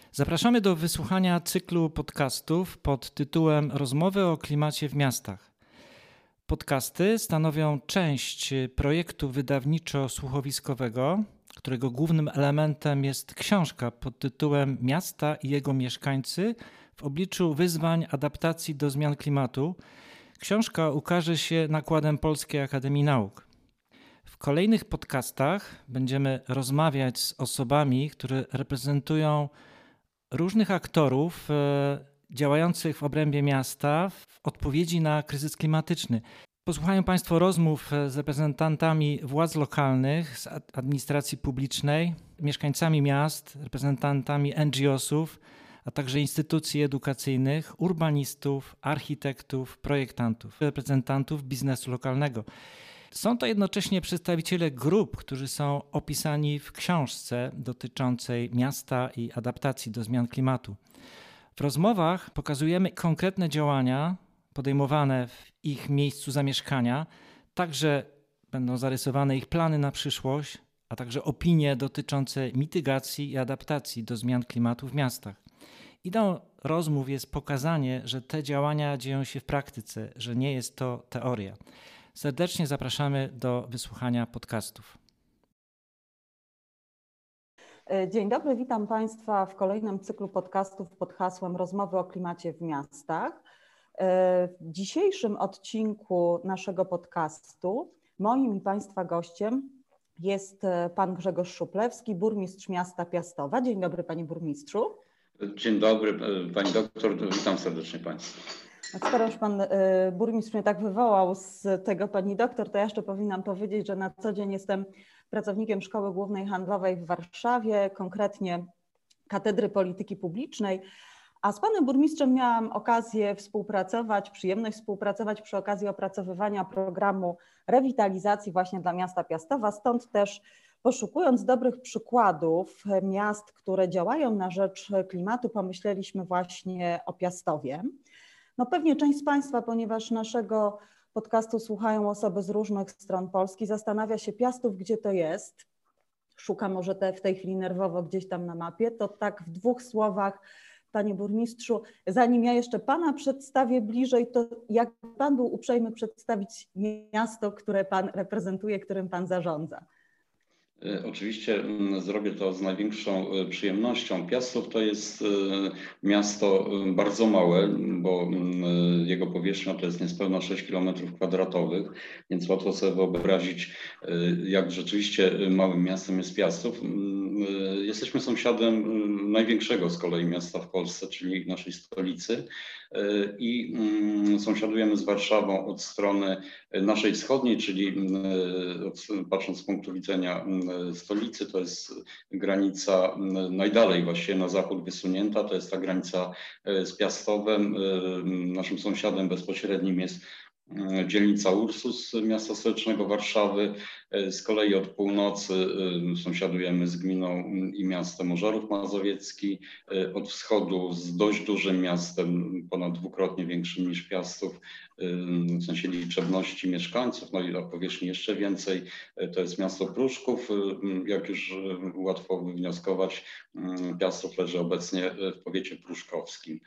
Zapraszamy do wysłuchania cyklu podcastów pod tytułem Rozmowy o klimacie w miastach. Podcasty stanowią część projektu wydawniczo-słuchowiskowego, którego głównym elementem jest książka pod tytułem Miasta i jego mieszkańcy w obliczu wyzwań adaptacji do zmian klimatu. Książka ukaże się nakładem Polskiej Akademii Nauk. W kolejnych podcastach będziemy rozmawiać z osobami, które reprezentują różnych aktorów działających w obrębie miasta w odpowiedzi na kryzys klimatyczny. Posłuchają Państwo rozmów z reprezentantami władz lokalnych, z administracji publicznej, mieszkańcami miast, reprezentantami NGO-sów, a także instytucji edukacyjnych, urbanistów, architektów, projektantów, reprezentantów biznesu lokalnego. Są to jednocześnie przedstawiciele grup, którzy są opisani w książce dotyczącej miasta i adaptacji do zmian klimatu. W rozmowach pokazujemy konkretne działania podejmowane w ich miejscu zamieszkania, także będą zarysowane ich plany na przyszłość, a także opinie dotyczące mitygacji i adaptacji do zmian klimatu w miastach. Ideą rozmów jest pokazanie, że te działania dzieją się w praktyce, że nie jest to teoria. Serdecznie zapraszamy do wysłuchania podcastów. Dzień dobry, witam Państwa w kolejnym cyklu podcastów pod hasłem Rozmowy o klimacie w miastach. W dzisiejszym odcinku naszego podcastu moim i Państwa gościem jest pan Grzegorz Szuplewski, burmistrz miasta Piastowa. Dzień dobry, panie burmistrzu. Dzień dobry, pani doktor, witam serdecznie Państwa. Skoro już pan burmistrz mnie tak wywołał z tego pani doktor, to ja jeszcze powinnam powiedzieć, że na co dzień jestem pracownikiem Szkoły Głównej Handlowej w Warszawie, konkretnie Katedry Polityki Publicznej, a z panem burmistrzem miałam okazję współpracować, przyjemność współpracować przy okazji opracowywania programu rewitalizacji właśnie dla miasta Piastowa, stąd też poszukując dobrych przykładów miast, które działają na rzecz klimatu, pomyśleliśmy właśnie o Piastowie. No pewnie część z Państwa, ponieważ naszego podcastu słuchają osoby z różnych stron Polski, zastanawia się Piastów, gdzie to jest. Szuka może w tej chwili nerwowo gdzieś tam na mapie. To tak w dwóch słowach, panie burmistrzu, zanim ja jeszcze pana przedstawię bliżej, to jak pan był uprzejmy przedstawić miasto, które pan reprezentuje, którym pan zarządza? Oczywiście zrobię to z największą przyjemnością. Piastów to jest miasto bardzo małe, bo jego powierzchnia to jest niespełna 6 km², więc łatwo sobie wyobrazić, jak rzeczywiście małym miastem jest Piastów. Jesteśmy sąsiadem największego z kolei miasta w Polsce, czyli naszej stolicy, i sąsiadujemy z Warszawą od strony naszej wschodniej, czyli patrząc z punktu widzenia stolicy, to jest granica najdalej właściwie na zachód wysunięta, to jest ta granica z Piastowem. Naszym sąsiadem bezpośrednim jest dzielnica Ursus miasta stołecznego Warszawy. Z kolei od północy sąsiadujemy z gminą i miastem Ożarów Mazowiecki. Od wschodu z dość dużym miastem, ponad dwukrotnie większym niż Piastów, w sensie liczebności mieszkańców, no i o powierzchni jeszcze więcej. To jest miasto Pruszków. Jak już łatwo wywnioskować, Piastów leży obecnie w powiecie pruszkowskim.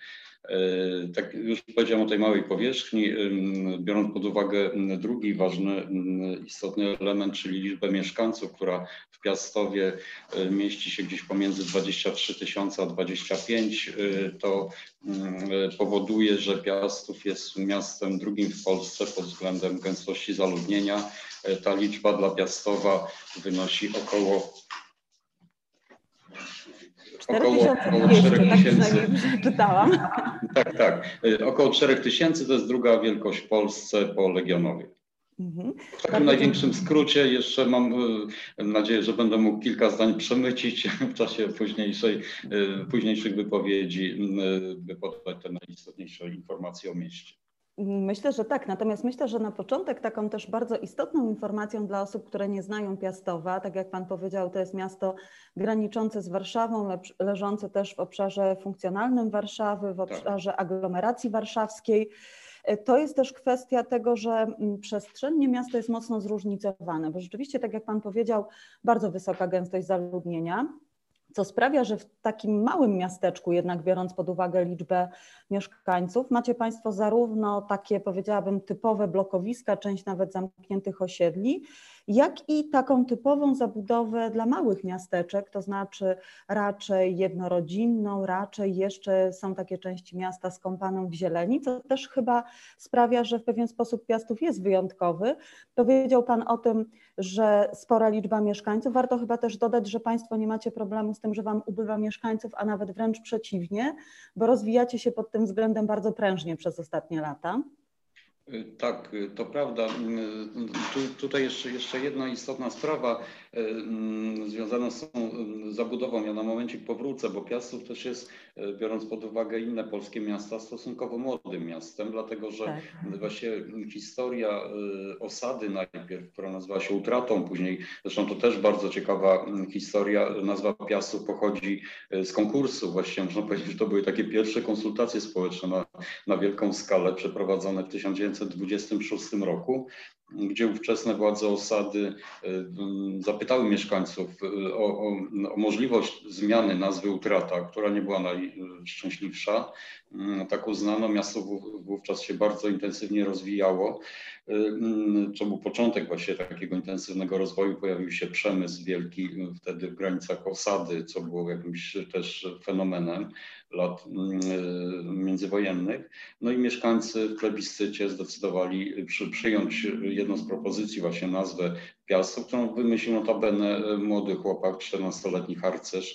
Tak już powiedziałem o tej małej powierzchni, biorąc pod uwagę drugi ważny, istotny element, czyli liczbę mieszkańców, która w Piastowie mieści się gdzieś pomiędzy 23 000 a 25 000, to powoduje, że Piastów jest miastem drugim w Polsce pod względem gęstości zaludnienia. Ta liczba dla Piastowa wynosi około 4200, tak czytałam. Tak. Około 4000 to jest druga wielkość w Polsce po Legionowie. W takim największym skrócie jeszcze mam nadzieję, że będę mógł kilka zdań przemycić w czasie późniejszych wypowiedzi, by podać te najistotniejsze informacje o mieście. Myślę, że tak. Natomiast myślę, że na początek taką też bardzo istotną informacją dla osób, które nie znają Piastowa, tak jak pan powiedział, to jest miasto graniczące z Warszawą, leżące też w obszarze funkcjonalnym Warszawy, w obszarze aglomeracji warszawskiej. To jest też kwestia tego, że przestrzennie miasto jest mocno zróżnicowane, bo rzeczywiście, tak jak pan powiedział, bardzo wysoka gęstość zaludnienia. co sprawia, że w takim małym miasteczku, jednak biorąc pod uwagę liczbę mieszkańców, macie Państwo zarówno takie, powiedziałabym, typowe blokowiska, część nawet zamkniętych osiedli, jak i taką typową zabudowę dla małych miasteczek, to znaczy raczej jednorodzinną, raczej jeszcze są takie części miasta skąpaną w zieleni, co też chyba sprawia, że w pewien sposób Piastów jest wyjątkowy. Powiedział Pan o tym, że spora liczba mieszkańców. Warto chyba też dodać, że Państwo nie macie problemu z tym, że Wam ubywa mieszkańców, a nawet wręcz przeciwnie, bo rozwijacie się pod tym względem bardzo prężnie przez ostatnie lata. Tak, to prawda. Tutaj jeszcze jedna istotna sprawa związana z tą zabudową. Ja na momencik powrócę, bo Piastów też jest, biorąc pod uwagę inne polskie miasta, stosunkowo młodym miastem, dlatego że Tak. właśnie historia osady najpierw, która nazywała się Utratą, później, zresztą to też bardzo ciekawa historia, nazwa Piastów pochodzi z konkursu. Właściwie można powiedzieć, że to były takie pierwsze konsultacje społeczne na wielką skalę przeprowadzone w 1926 roku, gdzie ówczesne władze osady zapytały mieszkańców o możliwość zmiany nazwy Utrata, która nie była najszczęśliwsza. Tak uznano, miasto wówczas się bardzo intensywnie rozwijało. To był początek właśnie takiego intensywnego rozwoju. Pojawił się przemysł wielki wtedy w granicach osady, co było jakimś też fenomenem lat międzywojennych. No i mieszkańcy w plebiscycie zdecydowali przyjąć jedną z propozycji, właśnie nazwę Piastów, którą wymyślił notabene młody chłopak, 14-letni harcerz.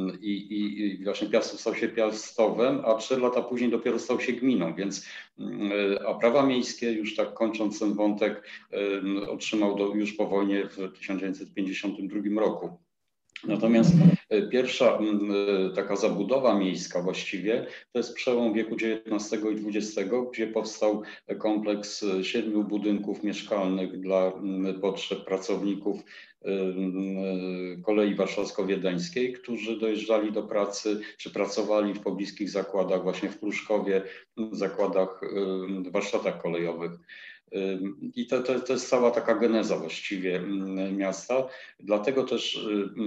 I właśnie Piastów stał się Piastowem, a 4 lata później dopiero stał się gminą, więc a prawa miejskie, już tak kończąc ten wątek, otrzymał już po wojnie w 1952 roku. Natomiast pierwsza taka zabudowa miejska właściwie to jest przełom wieku XIX i XX, gdzie powstał kompleks 7 budynków mieszkalnych dla potrzeb pracowników kolei warszawsko-wiedeńskiej, którzy dojeżdżali do pracy czy pracowali w pobliskich zakładach, właśnie w Pruszkowie, zakładach, warsztatach kolejowych. I to jest cała taka geneza właściwie miasta. Dlatego też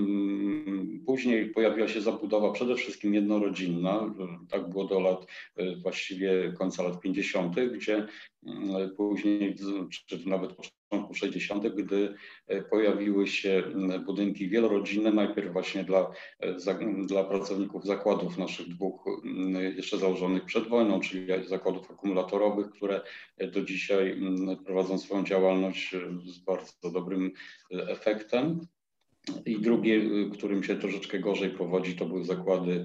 później pojawiła się zabudowa przede wszystkim jednorodzinna. Tak było do lat właściwie końca lat 50., gdzie później, czy nawet początku 60., gdy pojawiły się budynki wielorodzinne, najpierw właśnie dla pracowników zakładów naszych dwóch jeszcze założonych przed wojną, czyli zakładów akumulatorowych, które do dzisiaj prowadzą swoją działalność z bardzo dobrym efektem. I drugie, którym się troszeczkę gorzej powodzi, to były zakłady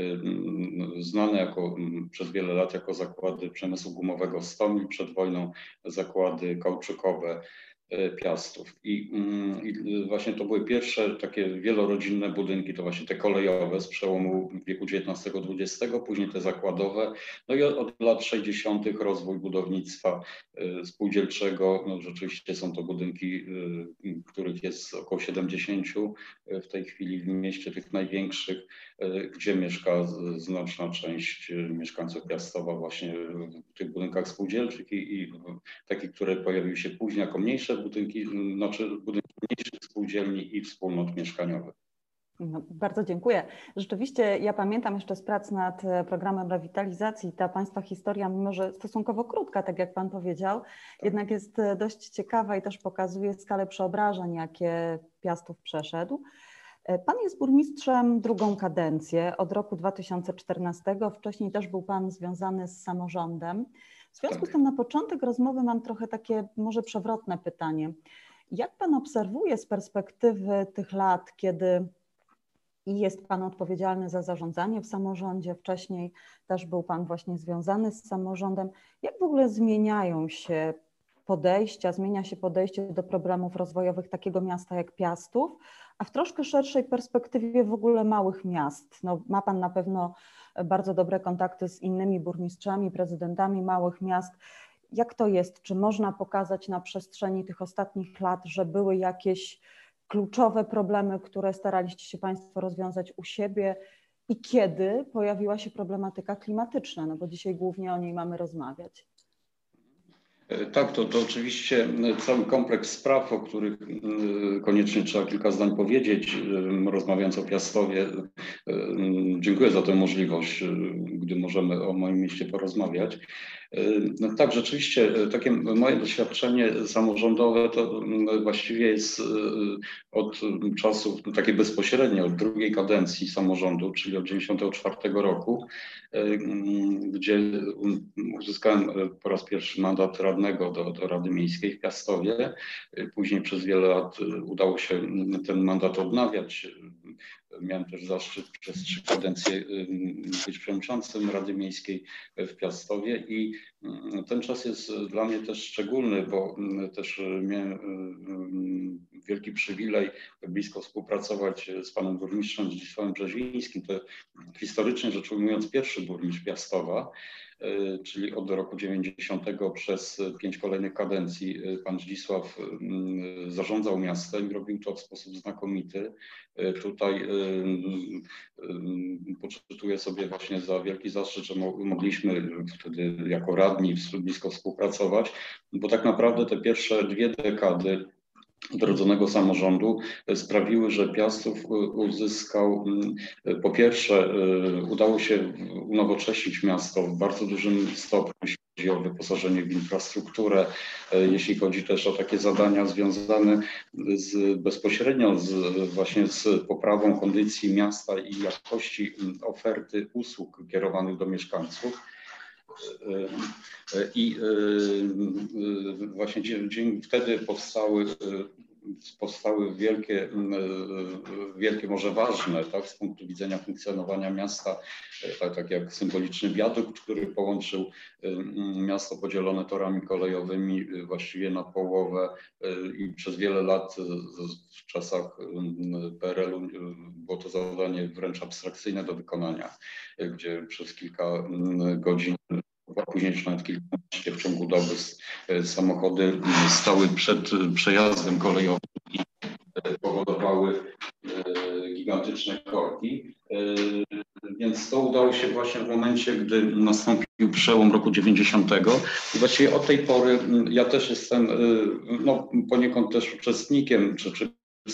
znane przez wiele lat jako zakłady przemysłu gumowego Stomil, przed wojną zakłady kauczykowe Piastów. I właśnie to były pierwsze takie wielorodzinne budynki, to właśnie te kolejowe z przełomu wieku XIX-XX, później te zakładowe. No i od lat 60. rozwój budownictwa spółdzielczego. No rzeczywiście są to budynki, których jest około 70 w tej chwili w mieście, tych największych, gdzie mieszka znaczna część mieszkańców Piastowa właśnie w tych budynkach spółdzielczych i takich, które pojawiły się później jako mniejsze budynki, znaczy budynki mniejszych spółdzielni i wspólnot mieszkaniowych. No, bardzo dziękuję. Rzeczywiście ja pamiętam jeszcze z prac nad programem rewitalizacji, ta Państwa historia, mimo że stosunkowo krótka, tak jak Pan powiedział, jednak jest dość ciekawa i też pokazuje skalę przeobrażeń, jakie Piastów przeszedł. Pan jest burmistrzem drugą kadencję od roku 2014, wcześniej też był Pan związany z samorządem. W związku z tym na początek rozmowy mam trochę takie może przewrotne pytanie. Jak Pan obserwuje z perspektywy tych lat, kiedy i jest Pan odpowiedzialny za zarządzanie w samorządzie, wcześniej też był Pan właśnie związany z samorządem, jak w ogóle zmienia się podejście do problemów rozwojowych takiego miasta jak Piastów, a w troszkę szerszej perspektywie w ogóle małych miast? No, ma Pan na pewno bardzo dobre kontakty z innymi burmistrzami, prezydentami małych miast. Jak to jest? Czy można pokazać na przestrzeni tych ostatnich lat, że były jakieś kluczowe problemy, które staraliście się Państwo rozwiązać u siebie i kiedy pojawiła się problematyka klimatyczna? No bo dzisiaj głównie o niej mamy rozmawiać. Tak, to oczywiście cały kompleks spraw, o których koniecznie trzeba kilka zdań powiedzieć, rozmawiając o Piastowie. Dziękuję za tę możliwość, gdy możemy o moim mieście porozmawiać. No tak, rzeczywiście takie moje doświadczenie samorządowe to właściwie jest od czasów takie bezpośrednio, od drugiej kadencji samorządu, czyli od 1994 roku, gdzie uzyskałem po raz pierwszy mandat radnego do Rady Miejskiej w Piastowie. Później przez wiele lat udało się ten mandat odnawiać. Miałem też zaszczyt przez 3 kadencje być przewodniczącym Rady Miejskiej w Piastowie i ten czas jest dla mnie też szczególny, bo też miałem wielki przywilej blisko współpracować z panem burmistrzem Zdzisławem Brzezińskim. To historycznie rzecz ujmując pierwszy burmistrz Piastowa, czyli od roku 90 przez 5 kolejnych kadencji pan Zdzisław zarządzał miastem i robił to w sposób znakomity. Tutaj poczytuję sobie właśnie za wielki zaszczyt, że mogliśmy wtedy jako radni blisko współpracować, bo tak naprawdę te pierwsze 2 dekady odrodzonego samorządu sprawiły, że Piastów uzyskał, po pierwsze udało się unowocześnić miasto w bardzo dużym stopniu, jeśli chodzi o wyposażenie w infrastrukturę, jeśli chodzi też o takie zadania związane bezpośrednio właśnie z poprawą kondycji miasta i jakości oferty usług kierowanych do mieszkańców. I właśnie wtedy powstały wielkie, może ważne, tak, z punktu widzenia funkcjonowania miasta, tak jak symboliczny wiadukt, który połączył miasto podzielone torami kolejowymi właściwie na połowę i przez wiele lat w czasach PRL-u było to zadanie wręcz abstrakcyjne do wykonania, gdzie przez kilka godzin, a później już nawet kilkanaście w ciągu doby samochody stały przed przejazdem kolejowym i powodowały gigantyczne korki. Więc to udało się właśnie w momencie, gdy nastąpił przełom roku 90. I właściwie od tej pory ja też jestem poniekąd też uczestnikiem, czy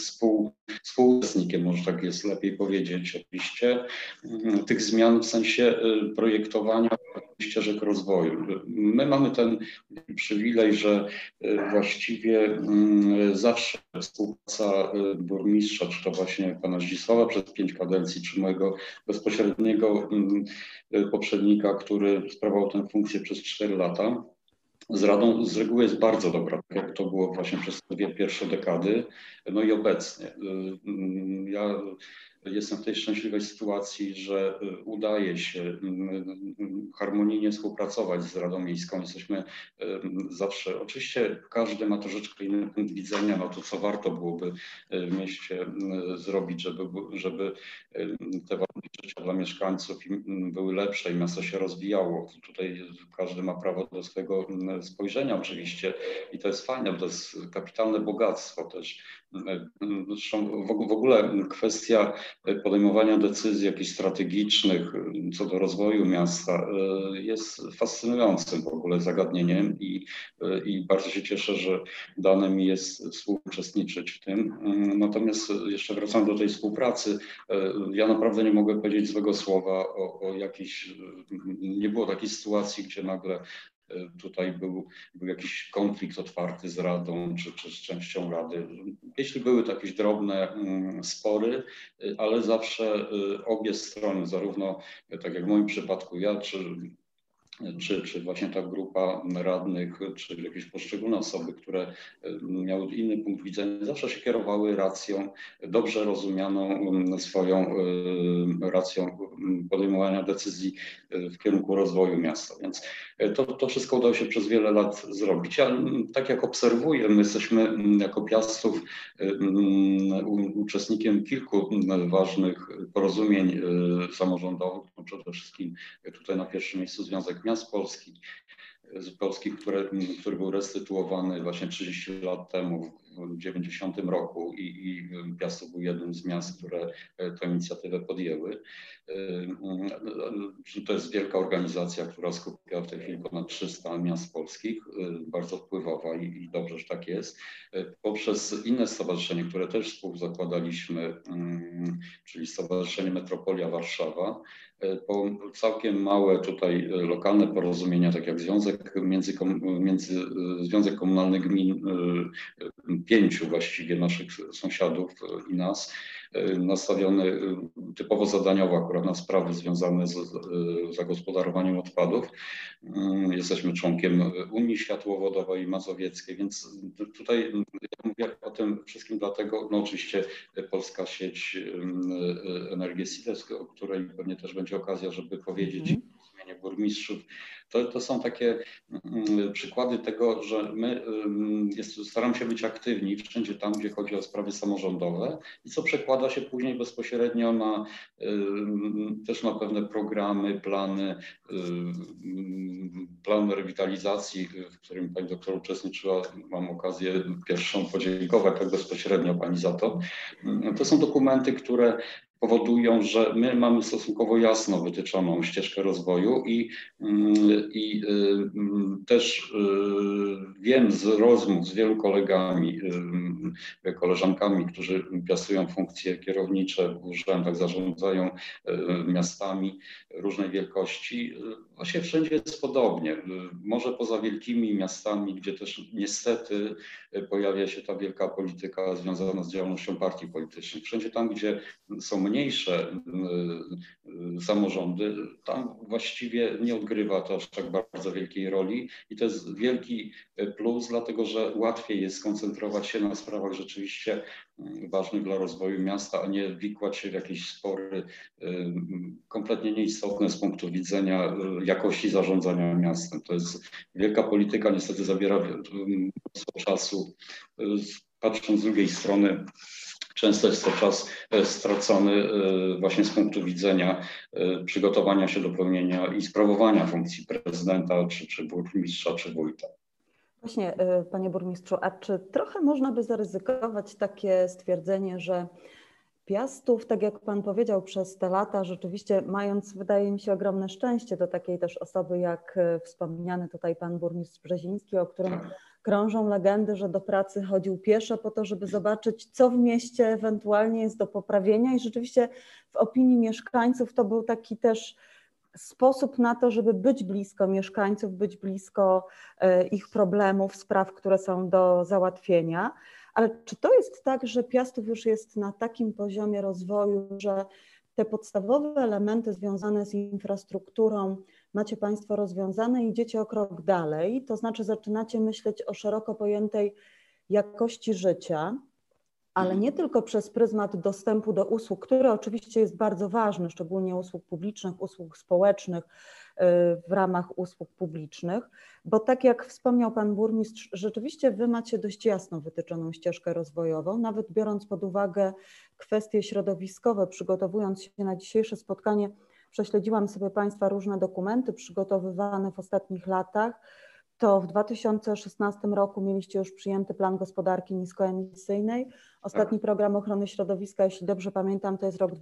współuczestnikiem, może tak jest lepiej powiedzieć oczywiście, tych zmian w sensie projektowania ścieżek rozwoju. My mamy ten przywilej, że właściwie zawsze współpraca burmistrza, czy to właśnie pana Zdzisława przez 5 kadencji, czy mojego bezpośredniego poprzednika, który sprawował tę funkcję przez 4 lata, z Radą z reguły jest bardzo dobra, tak jak to było właśnie przez te 2 pierwsze dekady, no i obecnie. Ja jestem w tej szczęśliwej sytuacji, że udaje się harmonijnie współpracować z Radą Miejską. Jesteśmy zawsze, oczywiście każdy ma troszeczkę inny punkt widzenia, no to co warto byłoby w mieście zrobić, żeby te warunki życia dla mieszkańców były lepsze i miasto się rozwijało. Tutaj każdy ma prawo do swojego spojrzenia oczywiście i to jest fajne, bo to jest kapitalne bogactwo też. Zresztą w ogóle kwestia podejmowania decyzji jakichś strategicznych co do rozwoju miasta jest fascynującym w ogóle zagadnieniem i bardzo się cieszę, że dane mi jest współuczestniczyć w tym. Natomiast jeszcze wracam do tej współpracy. Ja naprawdę nie mogę powiedzieć złego słowa o jakiejś, nie było takiej sytuacji, gdzie nagle tutaj był jakiś konflikt otwarty z Radą czy z częścią Rady. Jeśli były to jakieś drobne spory, ale zawsze obie strony, zarówno tak jak w moim przypadku ja, czy właśnie ta grupa radnych, czy jakieś poszczególne osoby, które miały inny punkt widzenia, zawsze się kierowały racją, dobrze rozumianą swoją racją podejmowania decyzji w kierunku rozwoju miasta. Więc to wszystko udało się przez wiele lat zrobić. Ja tak jak obserwuję, my jesteśmy jako Piastów uczestnikiem kilku ważnych porozumień samorządowych, no przede wszystkim tutaj na pierwszym miejscu Związek Miast Polskich, który był restytuowany właśnie 30 lat temu w 90 roku i Piastów był jednym z miast, które tę inicjatywę podjęły. To jest wielka organizacja, która skupia w tej chwili ponad 300 miast polskich, bardzo wpływowa i dobrze, że tak jest. Poprzez inne stowarzyszenie, które też współzakładaliśmy, czyli Stowarzyszenie Metropolia Warszawa, po całkiem małe tutaj lokalne porozumienia, tak jak Związek Komunalny Gmin, 5 właściwie naszych sąsiadów i nas, nastawiony typowo zadaniowo akurat na sprawy związane z zagospodarowaniem odpadów. Jesteśmy członkiem Unii Światłowodowej Mazowieckiej, więc tutaj ja mówię o tym wszystkim dlatego, no oczywiście Polska Sieć Energii SIDES, o której pewnie też będzie okazja, żeby powiedzieć w imieniu burmistrzów. To są takie przykłady tego, że my staramy się być aktywni wszędzie tam, gdzie chodzi o sprawy samorządowe i co przekłada się później bezpośrednio też na pewne programy, plany rewitalizacji, w którym pani doktor uczestniczyła. Mam okazję pierwszą podziękować tak bezpośrednio pani za to. To są dokumenty, które powodują, że my mamy stosunkowo jasno wytyczoną ścieżkę rozwoju i też wiem z rozmów z wielu kolegami, koleżankami, którzy piastują funkcje kierownicze w urzędach, zarządzają miastami różnej wielkości. Właśnie wszędzie jest podobnie. Może poza wielkimi miastami, gdzie też niestety pojawia się ta wielka polityka związana z działalnością partii politycznych. Wszędzie tam, gdzie są mniejsze samorządy, tam właściwie nie odgrywa to aż tak bardzo wielkiej roli i to jest wielki plus, dlatego że łatwiej jest skoncentrować się na sprawach rzeczywiście ważnych dla rozwoju miasta, a nie wikłać się w jakieś spory kompletnie nieistotne z punktu widzenia jakości zarządzania miastem. To jest wielka polityka, niestety zabiera mnóstwo czasu. Patrząc z drugiej strony, często jest to czas stracony właśnie z punktu widzenia przygotowania się do pełnienia i sprawowania funkcji prezydenta, czy burmistrza, czy wójta. Właśnie, panie burmistrzu, a czy trochę można by zaryzykować takie stwierdzenie, że Piastów, tak jak pan powiedział, przez te lata rzeczywiście mając, wydaje mi się, ogromne szczęście do takiej też osoby jak wspomniany tutaj pan burmistrz Brzeziński, o którym krążą legendy, że do pracy chodził pieszo po to, żeby zobaczyć, co w mieście ewentualnie jest do poprawienia i rzeczywiście w opinii mieszkańców to był taki też sposób na to, żeby być blisko mieszkańców, być blisko ich problemów, spraw, które są do załatwienia. Ale czy to jest tak, że Piastów już jest na takim poziomie rozwoju, że te podstawowe elementy związane z infrastrukturą macie Państwo rozwiązane i idziecie o krok dalej, to znaczy zaczynacie myśleć o szeroko pojętej jakości życia, ale nie tylko przez pryzmat dostępu do usług, który oczywiście jest bardzo ważny, szczególnie usług publicznych, usług społecznych w ramach usług publicznych, bo tak jak wspomniał pan burmistrz, rzeczywiście wy macie dość jasno wytyczoną ścieżkę rozwojową, nawet biorąc pod uwagę kwestie środowiskowe, przygotowując się na dzisiejsze spotkanie, prześledziłam sobie państwa różne dokumenty przygotowywane w ostatnich latach. To w 2016 roku mieliście już przyjęty plan gospodarki niskoemisyjnej. Ostatni program ochrony środowiska, jeśli dobrze pamiętam, to jest rok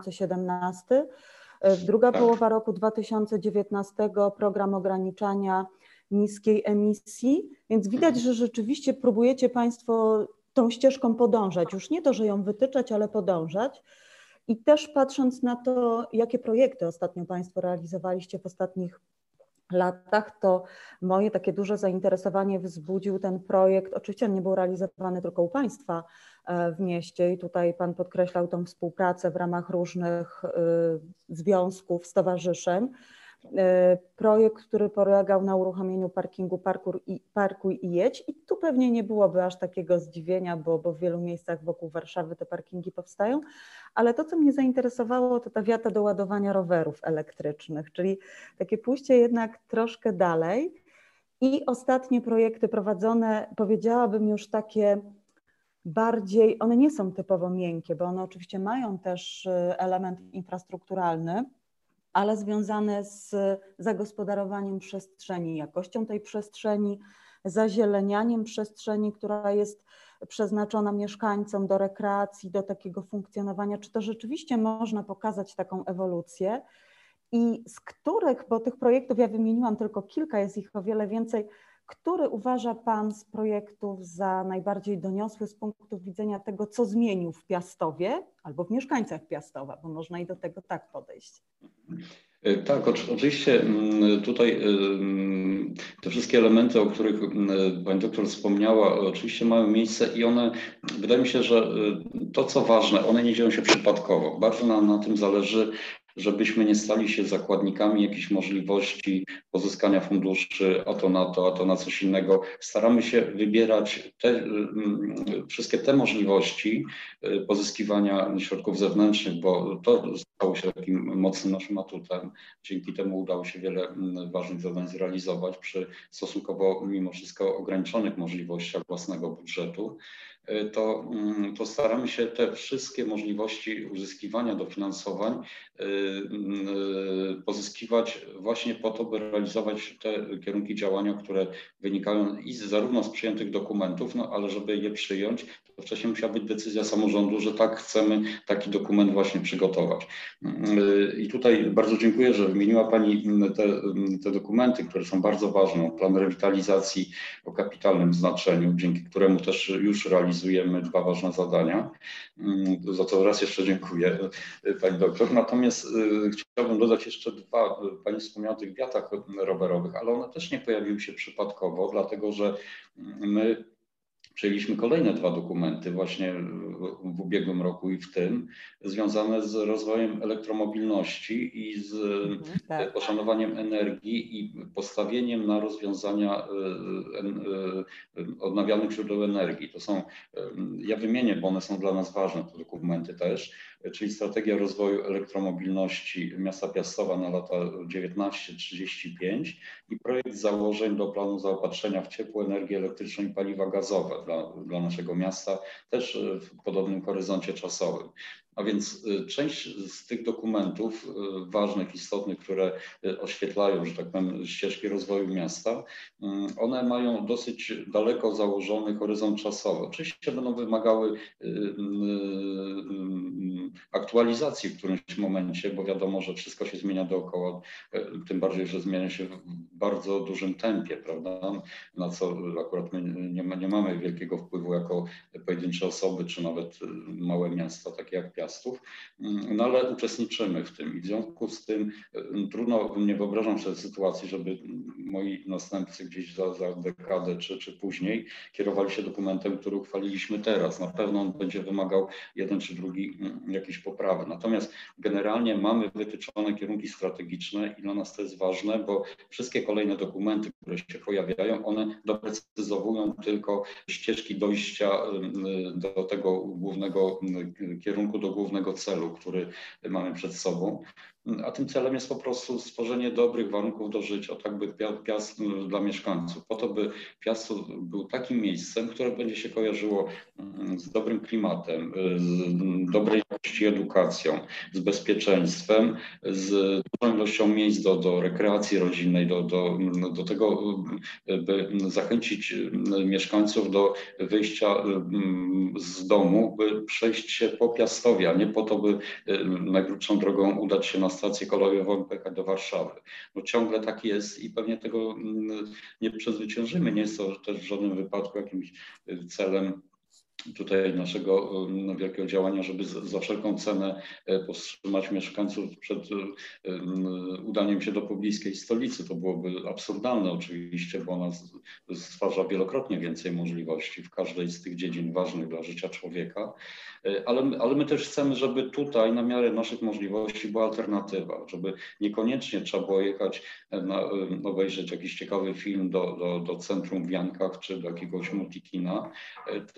2017. Druga połowa roku 2019 program ograniczania niskiej emisji, więc widać, że rzeczywiście próbujecie Państwo tą ścieżką podążać. Już nie to, że ją wytyczać, ale podążać. I też patrząc na to, jakie projekty ostatnio Państwo realizowaliście w ostatnich latach, to moje takie duże zainteresowanie wzbudził ten projekt. Oczywiście on nie był realizowany tylko u Państwa w mieście i tutaj Pan podkreślał tą współpracę w ramach różnych związków, stowarzyszeń. Projekt, który polegał na uruchomieniu parkingu Parkuj i jedź i tu pewnie nie byłoby aż takiego zdziwienia, bo w wielu miejscach wokół Warszawy te parkingi powstają, ale to, co mnie zainteresowało, to ta wiata do ładowania rowerów elektrycznych, czyli takie pójście jednak troszkę dalej i ostatnie projekty prowadzone, powiedziałabym już takie bardziej, one nie są typowo miękkie, bo one oczywiście mają też element infrastrukturalny, ale związane z zagospodarowaniem przestrzeni, jakością tej przestrzeni, zazielenianiem przestrzeni, która jest przeznaczona mieszkańcom do rekreacji, do takiego funkcjonowania? Czy to rzeczywiście można pokazać taką ewolucję? I z których, bo tych projektów ja wymieniłam tylko kilka, jest ich o wiele więcej, który uważa Pan z projektów za najbardziej doniosły z punktu widzenia tego, co zmienił w Piastowie albo w mieszkańcach Piastowa, bo można i do tego tak podejść. Tak, oczywiście tutaj te wszystkie elementy, o których pani doktor wspomniała, oczywiście mają miejsce i one, wydaje mi się, że to co ważne, one nie dzieją się przypadkowo. Bardzo nam na tym zależy, żebyśmy nie stali się zakładnikami jakichś możliwości pozyskania funduszy, a to na coś innego. Staramy się wybierać wszystkie te możliwości pozyskiwania środków zewnętrznych, bo to stało się takim mocnym naszym atutem. Dzięki temu udało się wiele ważnych zadań zrealizować przy stosunkowo mimo wszystko ograniczonych możliwościach własnego budżetu. To staramy się te wszystkie możliwości uzyskiwania dofinansowań pozyskiwać właśnie po to, by realizować te kierunki działania, które wynikają i zarówno z przyjętych dokumentów, ale żeby je przyjąć, to wcześniej musiała być decyzja samorządu, że tak chcemy taki dokument właśnie przygotować. I tutaj bardzo dziękuję, że wymieniła Pani te dokumenty, które są bardzo ważne. Plan rewitalizacji o kapitalnym znaczeniu, dzięki któremu też już realizujemy 2 ważne zadania, za co raz jeszcze dziękuję Pani doktor. Natomiast chciałbym dodać jeszcze 2, Pani wspomniała o tych wiatach rowerowych, ale one też nie pojawiły się przypadkowo, dlatego że my przyjęliśmy kolejne 2 dokumenty właśnie w ubiegłym roku i w tym, związane z rozwojem elektromobilności i z poszanowaniem energii i postawieniem na rozwiązania odnawialnych źródeł energii. To są, ja wymienię, bo one są dla nas ważne, te dokumenty też, czyli strategia rozwoju elektromobilności miasta Piastowa na lata 19-35 i projekt założeń do planu zaopatrzenia w ciepło, energię elektryczną i paliwa gazowe dla naszego miasta, też w podobnym horyzoncie czasowym. A więc część z tych dokumentów ważnych, istotnych, które oświetlają, że tak powiem, ścieżki rozwoju miasta, one mają dosyć daleko założony horyzont czasowy. Oczywiście będą wymagały aktualizacji w którymś momencie, bo wiadomo, że wszystko się zmienia dookoła, tym bardziej, że zmienia się w bardzo dużym tempie, prawda? Na co akurat my nie mamy wielkiego wpływu jako pojedyncze osoby, czy nawet małe miasta, takie jak Piastów, no ale uczestniczymy w tym i w związku z tym trudno, nie wyobrażam sobie sytuacji, żeby moi następcy gdzieś za dekadę czy później kierowali się dokumentem, który uchwaliliśmy teraz. Na pewno on będzie wymagał jeden czy drugi jakiejś poprawy. Natomiast generalnie mamy wytyczone kierunki strategiczne i dla nas to jest ważne, bo wszystkie kolejne dokumenty, które się pojawiają, one doprecyzowują tylko ścieżki dojścia do tego głównego kierunku, do głównego celu, który mamy przed sobą. A tym celem jest po prostu stworzenie dobrych warunków do życia, tak by Piast dla mieszkańców, po to by Piast był takim miejscem, które będzie się kojarzyło z dobrym klimatem, z dobrej jakości edukacją, z bezpieczeństwem, z dużą ilością miejsc do rekreacji rodzinnej, do tego, by zachęcić mieszkańców do wyjścia z domu, by przejść się po Piastowie, a nie po to, by najkrótszą drogą udać się na stację kolejową i pojechać do Warszawy. No ciągle tak jest i pewnie tego nie przezwyciężymy. Nie jest to też w żadnym wypadku jakimś celem tutaj naszego wielkiego działania, żeby za wszelką cenę powstrzymać mieszkańców przed udaniem się do pobliskiej stolicy. To byłoby absurdalne oczywiście, bo ona stwarza wielokrotnie więcej możliwości w każdej z tych dziedzin ważnych dla życia człowieka. Ale my też chcemy, żeby tutaj na miarę naszych możliwości była alternatywa, żeby niekoniecznie trzeba było jechać, obejrzeć jakiś ciekawy film do centrum w Jankach czy do jakiegoś multikina, tylko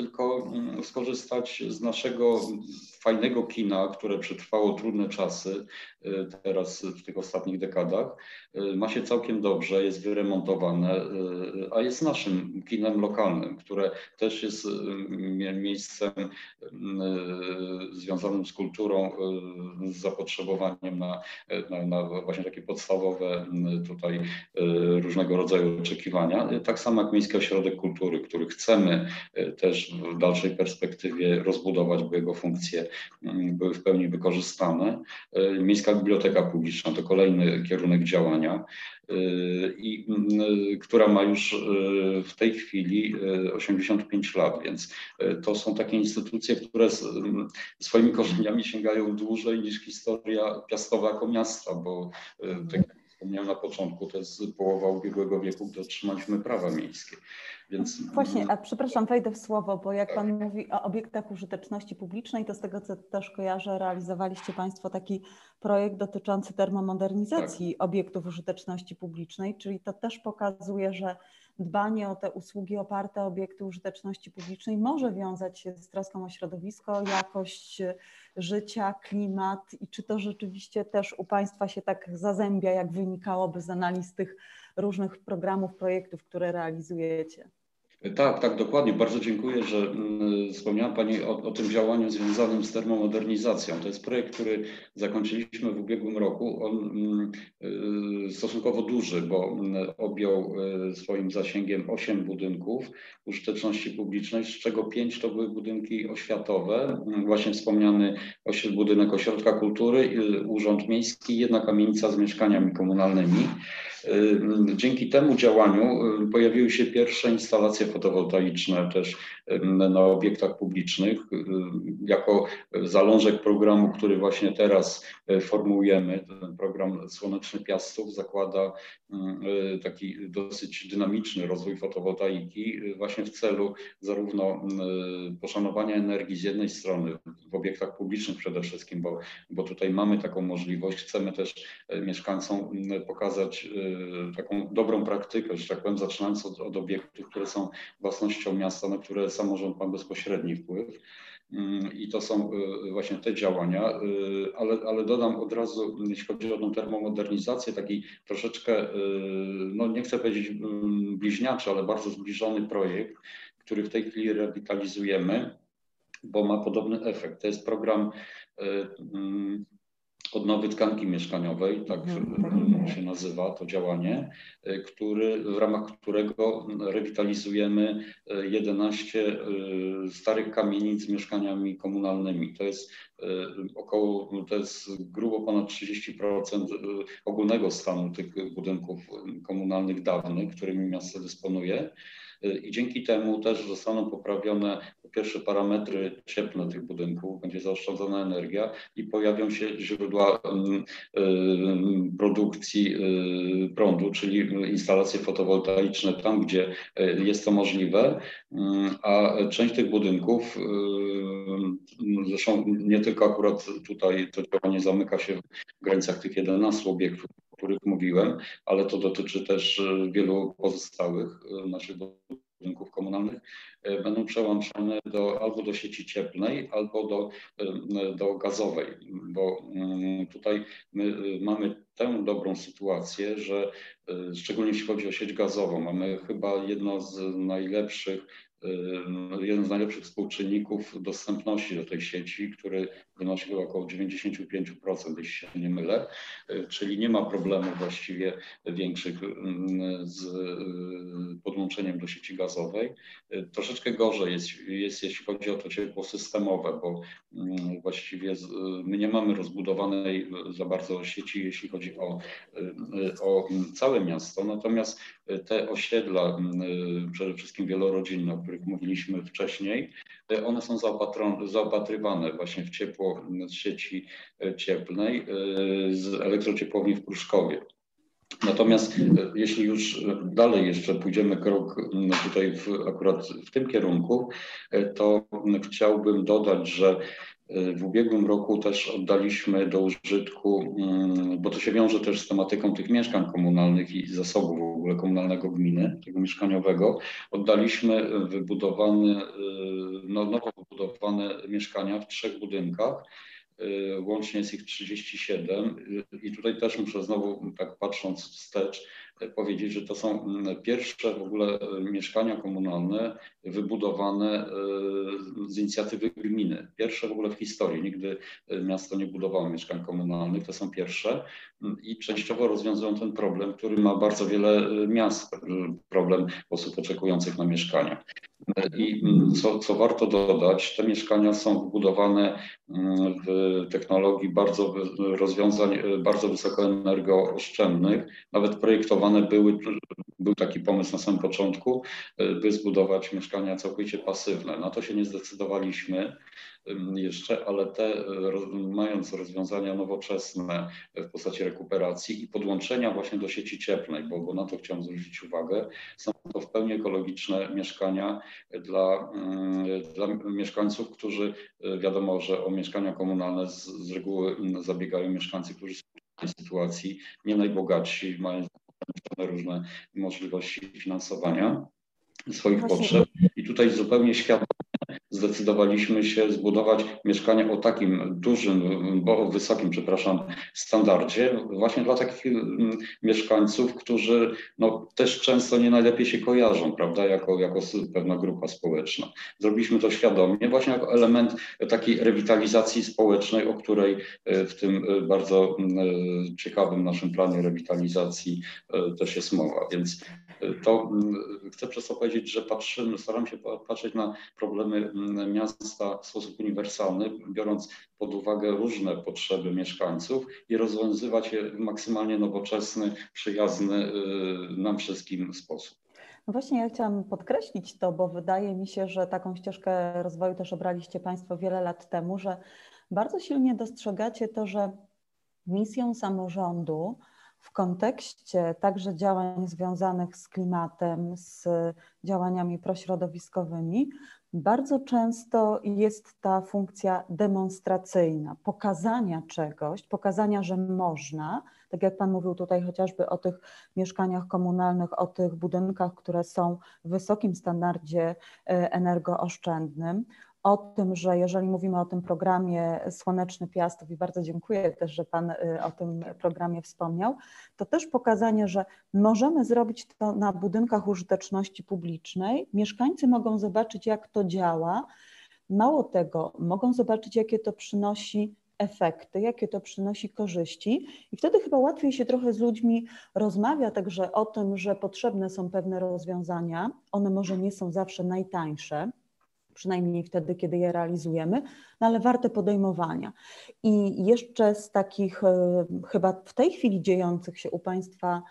skorzystać z naszego fajnego kina, które przetrwało trudne czasy teraz w tych ostatnich dekadach. Ma się całkiem dobrze, jest wyremontowane, a jest naszym kinem lokalnym, które też jest miejscem związanym z kulturą, z zapotrzebowaniem na właśnie takie podstawowe tutaj różnego rodzaju oczekiwania. Tak samo jak Miejski Ośrodek Kultury, który chcemy też w dalszej perspektywie rozbudować, by jego funkcje były w pełni wykorzystane. Miejska Biblioteka Publiczna to kolejny kierunek działania, która ma już w tej chwili 85 lat, więc to są takie instytucje, które swoimi korzeniami sięgają dłużej niż historia Piastowa jako miasta, bo tak jak wspomniałem na początku, to jest połowa ubiegłego wieku, gdy otrzymaliśmy prawa miejskie. Więc... Właśnie, a przepraszam, wejdę w słowo, bo jak Pan mówi o obiektach użyteczności publicznej, to z tego co też kojarzę, realizowaliście Państwo taki projekt dotyczący termomodernizacji obiektów użyteczności publicznej, czyli to też pokazuje, że dbanie o te usługi oparte o obiekty użyteczności publicznej może wiązać się z troską o środowisko, jakość życia, klimat i czy to rzeczywiście też u Państwa się tak zazębia, jak wynikałoby z analiz tych różnych programów, projektów, które realizujecie? Tak, dokładnie. Bardzo dziękuję, że wspomniała Pani o tym działaniu związanym z termomodernizacją. To jest projekt, który zakończyliśmy w ubiegłym roku. On stosunkowo duży, bo objął swoim zasięgiem 8 budynków użyteczności publicznej, z czego 5 to były budynki oświatowe. Właśnie wspomniany budynek Ośrodka Kultury, Urząd Miejski, jedna kamienica z mieszkaniami komunalnymi. Dzięki temu działaniu pojawiły się pierwsze instalacje fotowoltaiczne też na obiektach publicznych. Jako zalążek programu, który właśnie teraz formułujemy, ten program Słoneczny Piastów zakłada taki dosyć dynamiczny rozwój fotowoltaiki właśnie w celu zarówno poszanowania energii z jednej strony w obiektach publicznych przede wszystkim, bo tutaj mamy taką możliwość. Chcemy też mieszkańcom pokazać taką dobrą praktykę, że tak powiem, zaczynając od obiektów, które są własnością miasta, na które samorząd ma bezpośredni wpływ. I to są właśnie te działania, ale dodam od razu, jeśli chodzi o tą termomodernizację, taki troszeczkę, no nie chcę powiedzieć bliźniaczy, ale bardzo zbliżony projekt, który w tej chwili rewitalizujemy, bo ma podobny efekt. To jest program odnowy tkanki mieszkaniowej, tak się nazywa to działanie, w ramach którego rewitalizujemy 11 starych kamienic z mieszkaniami komunalnymi. To jest grubo ponad 30% ogólnego stanu tych budynków komunalnych dawnych, którymi miasto dysponuje. I dzięki temu też zostaną poprawione po pierwsze parametry cieplne tych budynków, będzie zaoszczędzona energia i pojawią się źródła produkcji prądu, czyli instalacje fotowoltaiczne tam, gdzie jest to możliwe, a część tych budynków, zresztą nie tylko akurat tutaj to działanie zamyka się w granicach tych 11 obiektów, o których mówiłem, ale to dotyczy też wielu pozostałych naszych budynków komunalnych, będą przełączone albo do sieci cieplnej, albo do gazowej, bo tutaj my mamy tę dobrą sytuację, że szczególnie jeśli chodzi o sieć gazową, mamy chyba jeden z najlepszych współczynników dostępności do tej sieci, który wynosi chyba około 95%, jeśli się nie mylę, czyli nie ma problemów właściwie większych z podłączeniem do sieci gazowej. Troszeczkę gorzej jest jeśli chodzi o to ciepło systemowe, bo właściwie my nie mamy rozbudowanej za bardzo sieci, jeśli chodzi o całe miasto, natomiast te osiedla, przede wszystkim wielorodzinne, o których mówiliśmy wcześniej, one są zaopatrywane właśnie w ciepło z sieci cieplnej z elektrociepłowni w Pruszkowie. Natomiast jeśli już dalej jeszcze pójdziemy krok tutaj akurat w tym kierunku, to chciałbym dodać, że W ubiegłym roku też oddaliśmy do użytku, bo to się wiąże też z tematyką tych mieszkań komunalnych i zasobu w ogóle komunalnego gminy, tego mieszkaniowego, oddaliśmy nowo wybudowane mieszkania w 3 budynkach. Łącznie jest ich 37 i tutaj też muszę znowu, tak patrząc wstecz, powiedzieć, że to są pierwsze w ogóle mieszkania komunalne wybudowane z inicjatywy gminy. Pierwsze w ogóle w historii. Nigdy miasto nie budowało mieszkań komunalnych, to są pierwsze i częściowo rozwiązują ten problem, który ma bardzo wiele miast, problem osób oczekujących na mieszkania. I co warto dodać, te mieszkania są wybudowane w technologii rozwiązań bardzo wysokoenergooszczędnych. Nawet projektowane był taki pomysł na samym początku, by zbudować mieszkania całkowicie pasywne. Na to się nie zdecydowaliśmy jeszcze, ale mając rozwiązania nowoczesne w postaci rekuperacji i podłączenia właśnie do sieci cieplnej, bo na to chciałem zwrócić uwagę, są to w pełni ekologiczne mieszkania dla mieszkańców, którzy wiadomo, że o mieszkania komunalne z reguły zabiegają mieszkańcy, którzy są w tej sytuacji nie najbogatsi, mają różne możliwości finansowania swoich potrzeb. I tutaj zupełnie świadomie zdecydowaliśmy się zbudować mieszkania o takim wysokim standardzie właśnie dla takich mieszkańców, którzy też często nie najlepiej się kojarzą, prawda, jako pewna grupa społeczna. Zrobiliśmy to świadomie właśnie jako element takiej rewitalizacji społecznej, o której w tym bardzo ciekawym naszym planie rewitalizacji też jest mowa. Więc to chcę przez to powiedzieć, że staram się patrzeć na problemy miasta w sposób uniwersalny, biorąc pod uwagę różne potrzeby mieszkańców i rozwiązywać je w maksymalnie nowoczesny, przyjazny nam wszystkim sposób. No właśnie, ja chciałam podkreślić to, bo wydaje mi się, że taką ścieżkę rozwoju też obraliście Państwo wiele lat temu, że bardzo silnie dostrzegacie to, że misją samorządu w kontekście także działań związanych z klimatem, z działaniami prośrodowiskowymi, bardzo często jest ta funkcja demonstracyjna, pokazania czegoś, pokazania, że można, tak jak Pan mówił tutaj chociażby o tych mieszkaniach komunalnych, o tych budynkach, które są w wysokim standardzie energooszczędnym, o tym, że jeżeli mówimy o tym programie Słoneczny Piastów i bardzo dziękuję też, że Pan o tym programie wspomniał, to też pokazanie, że możemy zrobić to na budynkach użyteczności publicznej. Mieszkańcy mogą zobaczyć, jak to działa. Mało tego, mogą zobaczyć, jakie to przynosi efekty, jakie to przynosi korzyści i wtedy chyba łatwiej się trochę z ludźmi rozmawia także o tym, że potrzebne są pewne rozwiązania. One może nie są zawsze najtańsze, przynajmniej wtedy, kiedy je realizujemy, no ale warte podejmowania. I jeszcze z takich chyba w tej chwili dziejących się u Państwa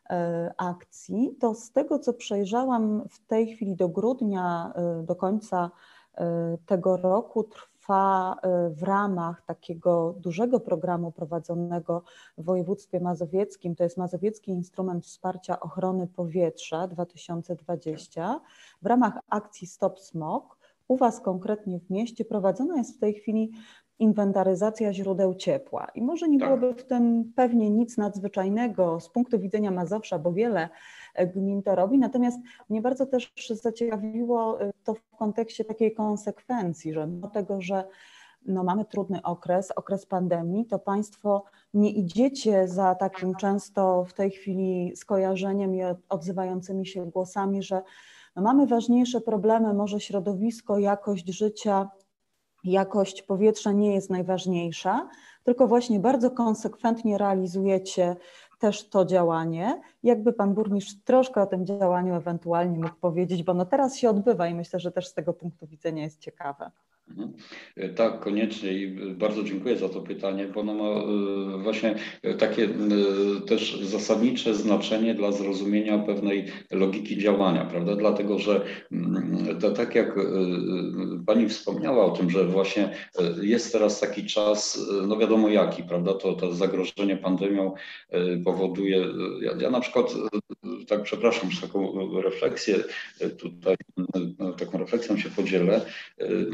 akcji, to z tego, co przejrzałam w tej chwili do grudnia, do końca tego roku trwa w ramach takiego dużego programu prowadzonego w województwie mazowieckim, to jest Mazowiecki Instrument Wsparcia Ochrony Powietrza 2020, w ramach akcji Stop Smog. U Was konkretnie w mieście prowadzona jest w tej chwili inwentaryzacja źródeł ciepła i może nie byłoby w tym pewnie nic nadzwyczajnego z punktu widzenia Mazowsza, bo wiele gmin to robi, natomiast mnie bardzo też zaciekawiło to w kontekście takiej konsekwencji, że mimo tego, że mamy trudny okres pandemii, to Państwo nie idziecie za takim często w tej chwili skojarzeniem i odzywającymi się głosami, że mamy ważniejsze problemy, może środowisko, jakość życia, jakość powietrza nie jest najważniejsza, tylko właśnie bardzo konsekwentnie realizujecie też to działanie. Jakby Pan Burmistrz troszkę o tym działaniu ewentualnie mógł powiedzieć, bo teraz się odbywa i myślę, że też z tego punktu widzenia jest ciekawe. Tak, koniecznie i bardzo dziękuję za to pytanie, bo ono ma właśnie takie też zasadnicze znaczenie dla zrozumienia pewnej logiki działania, prawda? Dlatego, że tak jak Pani wspomniała o tym, że właśnie jest teraz taki czas, no wiadomo jaki, prawda? To zagrożenie pandemią powoduje, ja na przykład tak przepraszam, że taką refleksję tutaj, taką refleksją się podzielę,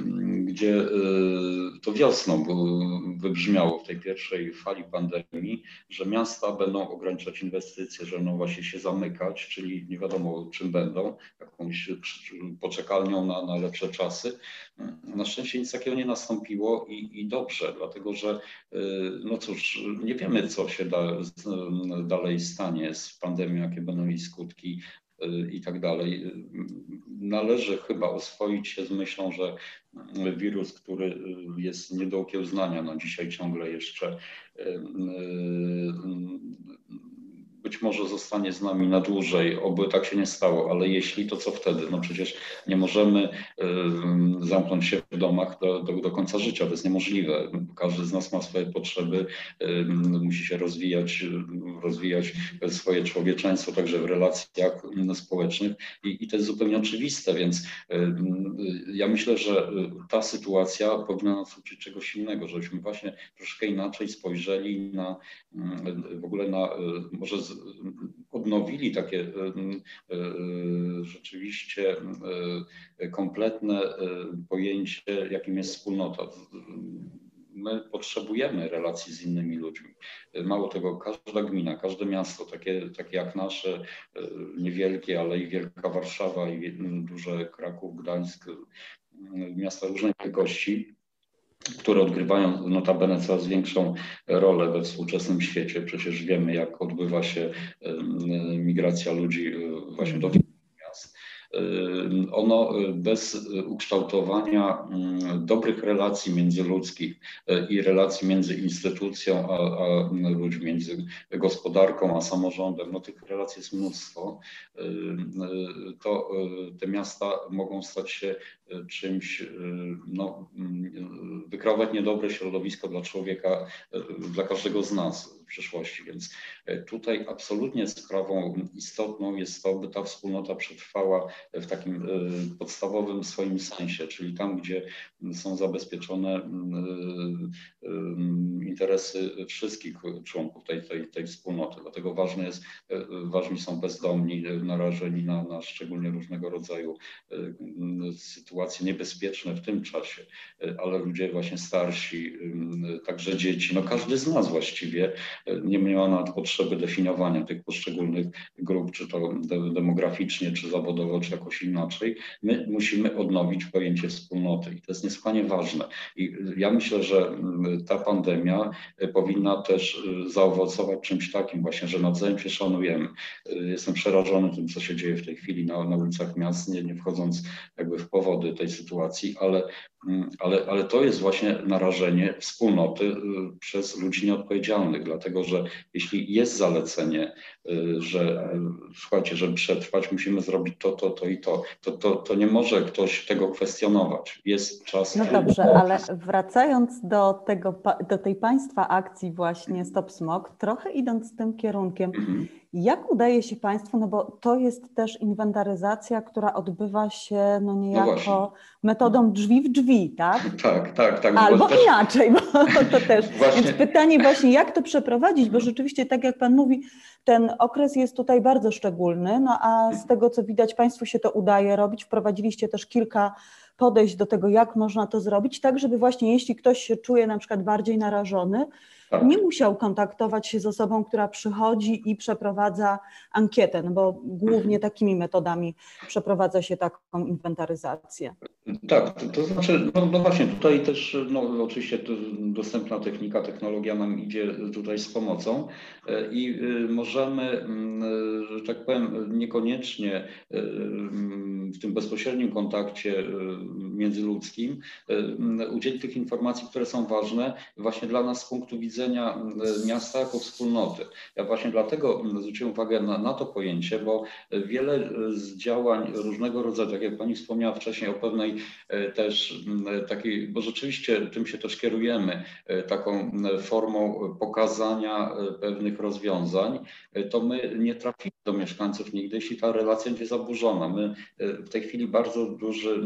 gdzie to wiosną wybrzmiało w tej pierwszej fali pandemii, że miasta będą ograniczać inwestycje, że będą właśnie się zamykać, czyli nie wiadomo czym będą, jakąś poczekalnią na lepsze czasy. Na szczęście nic takiego nie nastąpiło i dobrze, dlatego że no cóż, nie wiemy, co się dalej stanie z pandemią, jakie będą jej skutki i tak dalej. Należy chyba oswoić się z myślą, że wirus, który jest nie do okiełznania, no dzisiaj ciągle jeszcze być może zostanie z nami na dłużej, oby tak się nie stało, ale jeśli, to co wtedy? No przecież nie możemy zamknąć się w domach do końca życia, to jest niemożliwe. Każdy z nas ma swoje potrzeby, musi się rozwijać swoje człowieczeństwo, także w relacjach społecznych i to jest zupełnie oczywiste, więc ja myślę, że ta sytuacja powinna nas uczyć czegoś innego, żebyśmy właśnie troszkę inaczej spojrzeli w ogóle może odnowili takie rzeczywiście kompletne pojęcie, jakim jest wspólnota. My potrzebujemy relacji z innymi ludźmi. Mało tego, każda gmina, każde miasto, takie jak nasze, niewielkie, ale i wielka Warszawa, i duże Kraków, Gdańsk, miasta różnej wielkości, które odgrywają notabene coraz większą rolę we współczesnym świecie. Przecież wiemy, jak odbywa się migracja ludzi właśnie do wielkich miast. Ono bez ukształtowania dobrych relacji międzyludzkich i relacji między instytucją a ludźmi, między gospodarką a samorządem, no tych relacji jest mnóstwo, to te miasta mogą stać się czymś, wykreować niedobre środowisko dla człowieka, dla każdego z nas w przyszłości. Więc tutaj absolutnie sprawą istotną jest to, by ta wspólnota przetrwała w takim podstawowym swoim sensie, czyli tam, gdzie są zabezpieczone interesy wszystkich członków tej wspólnoty. Dlatego ważni są bezdomni, narażeni na szczególnie różnego rodzaju sytuacje niebezpieczne w tym czasie, ale ludzie właśnie starsi, także dzieci, no każdy z nas właściwie nie ma nawet potrzeby definiowania tych poszczególnych grup, czy to demograficznie, czy zawodowo, czy jakoś inaczej. My musimy odnowić pojęcie wspólnoty i to jest niesłychanie ważne. I ja myślę, że ta pandemia powinna też zaowocować czymś takim właśnie, że nawzajem się szanujemy. Jestem przerażony tym, co się dzieje w tej chwili na ulicach miast, nie wchodząc jakby w powody tej sytuacji, ale to jest właśnie narażenie wspólnoty przez ludzi nieodpowiedzialnych, dlatego że jeśli jest zalecenie, że słuchajcie, żeby przetrwać, musimy zrobić to i to nie może ktoś tego kwestionować. Jest czas. No dobrze, ale wracając do tej państwa akcji właśnie Stop Smog, trochę idąc tym kierunkiem, jak udaje się Państwu, no bo to jest też inwentaryzacja, która odbywa się niejako metodą drzwi w drzwi, tak? Tak. Albo inaczej, bo to też. Właśnie. Więc pytanie właśnie, jak to przeprowadzić, bo rzeczywiście, tak jak Pan mówi, ten okres jest tutaj bardzo szczególny, no a z tego, co widać, Państwu się to udaje robić. Wprowadziliście też kilka podejść do tego, jak można to zrobić, tak żeby właśnie jeśli ktoś się czuje na przykład bardziej narażony, nie musiał kontaktować się z osobą, która przychodzi i przeprowadza ankietę, no bo głównie takimi metodami przeprowadza się taką inwentaryzację. Tak, to znaczy, no właśnie tutaj też oczywiście dostępna technologia nam idzie tutaj z pomocą i możemy, że tak powiem, niekoniecznie w tym bezpośrednim kontakcie międzyludzkim udzielić tych informacji, które są ważne właśnie dla nas z punktu widzenia miasta jako wspólnoty. Ja właśnie dlatego zwróciłem uwagę na to pojęcie, bo wiele z działań różnego rodzaju, tak jak Pani wspomniała wcześniej o pewnej też takiej, bo rzeczywiście tym się też kierujemy, taką formą pokazania pewnych rozwiązań, to my nie trafimy do mieszkańców nigdy, jeśli ta relacja będzie zaburzona. My w tej chwili bardzo duży nacisk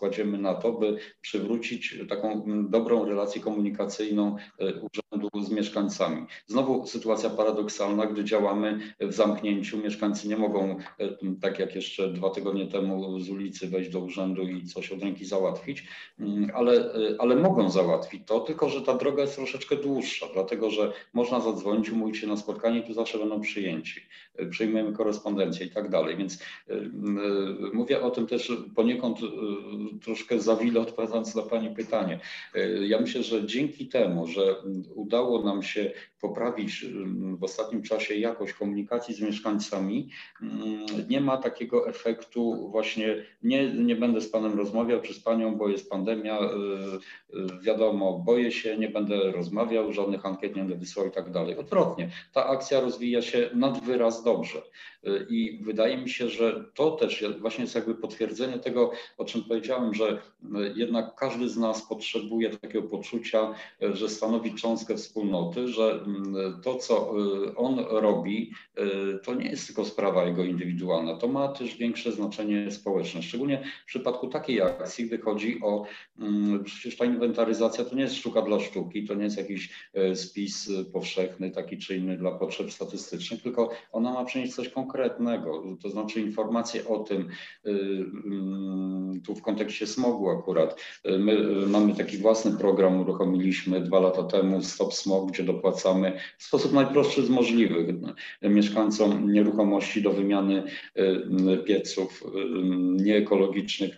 kładziemy na to, by przywrócić taką dobrą relację komunikacyjną urzędu z mieszkańcami. Znowu sytuacja paradoksalna, gdy działamy w zamknięciu, mieszkańcy nie mogą, tak jak jeszcze 2 tygodnie temu, z ulicy wejść do urzędu i coś od ręki załatwić, ale mogą załatwić to, tylko że ta droga jest troszeczkę dłuższa, dlatego że można zadzwonić, umówić się na spotkanie i tu zawsze będą przyjęci. Przyjmujemy korespondencję i tak dalej, więc mówię o tym też poniekąd troszkę zawile odpowiadając na Pani pytanie. Ja myślę, że dzięki temu, że udało nam się poprawić w ostatnim czasie jakość komunikacji z mieszkańcami, nie ma takiego efektu właśnie nie będę z Panem rozmawiał czy z Panią, bo jest pandemia, wiadomo, boję się, nie będę rozmawiał, żadnych ankiet nie będę wysyłał i tak dalej. Odwrotnie, ta akcja rozwija się nad wyraz dobrze i wydaje mi się, że to też właśnie jest jakby potwierdzenie tego, o czym powiedziałem, że jednak każdy z nas potrzebuje takiego poczucia, że stanowi cząstkę wspólnoty, że to, co on robi, to nie jest tylko sprawa jego indywidualna, to ma też większe znaczenie społeczne, szczególnie w przypadku takiej akcji, gdy chodzi o, przecież ta inwentaryzacja to nie jest sztuka dla sztuki, to nie jest jakiś spis powszechny, taki czy inny dla potrzeb statystycznych, tylko ona ma przynieść coś konkretnego, to znaczy informacje o tym, tu w kontekście smogu akurat, my mamy taki własny program, uruchomiliśmy 2 lata temu, Stop Smog, gdzie dopłacamy w sposób najprostszy z możliwych mieszkańcom nieruchomości do wymiany pieców nieekologicznych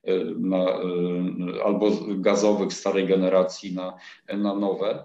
albo gazowych starej generacji na nowe.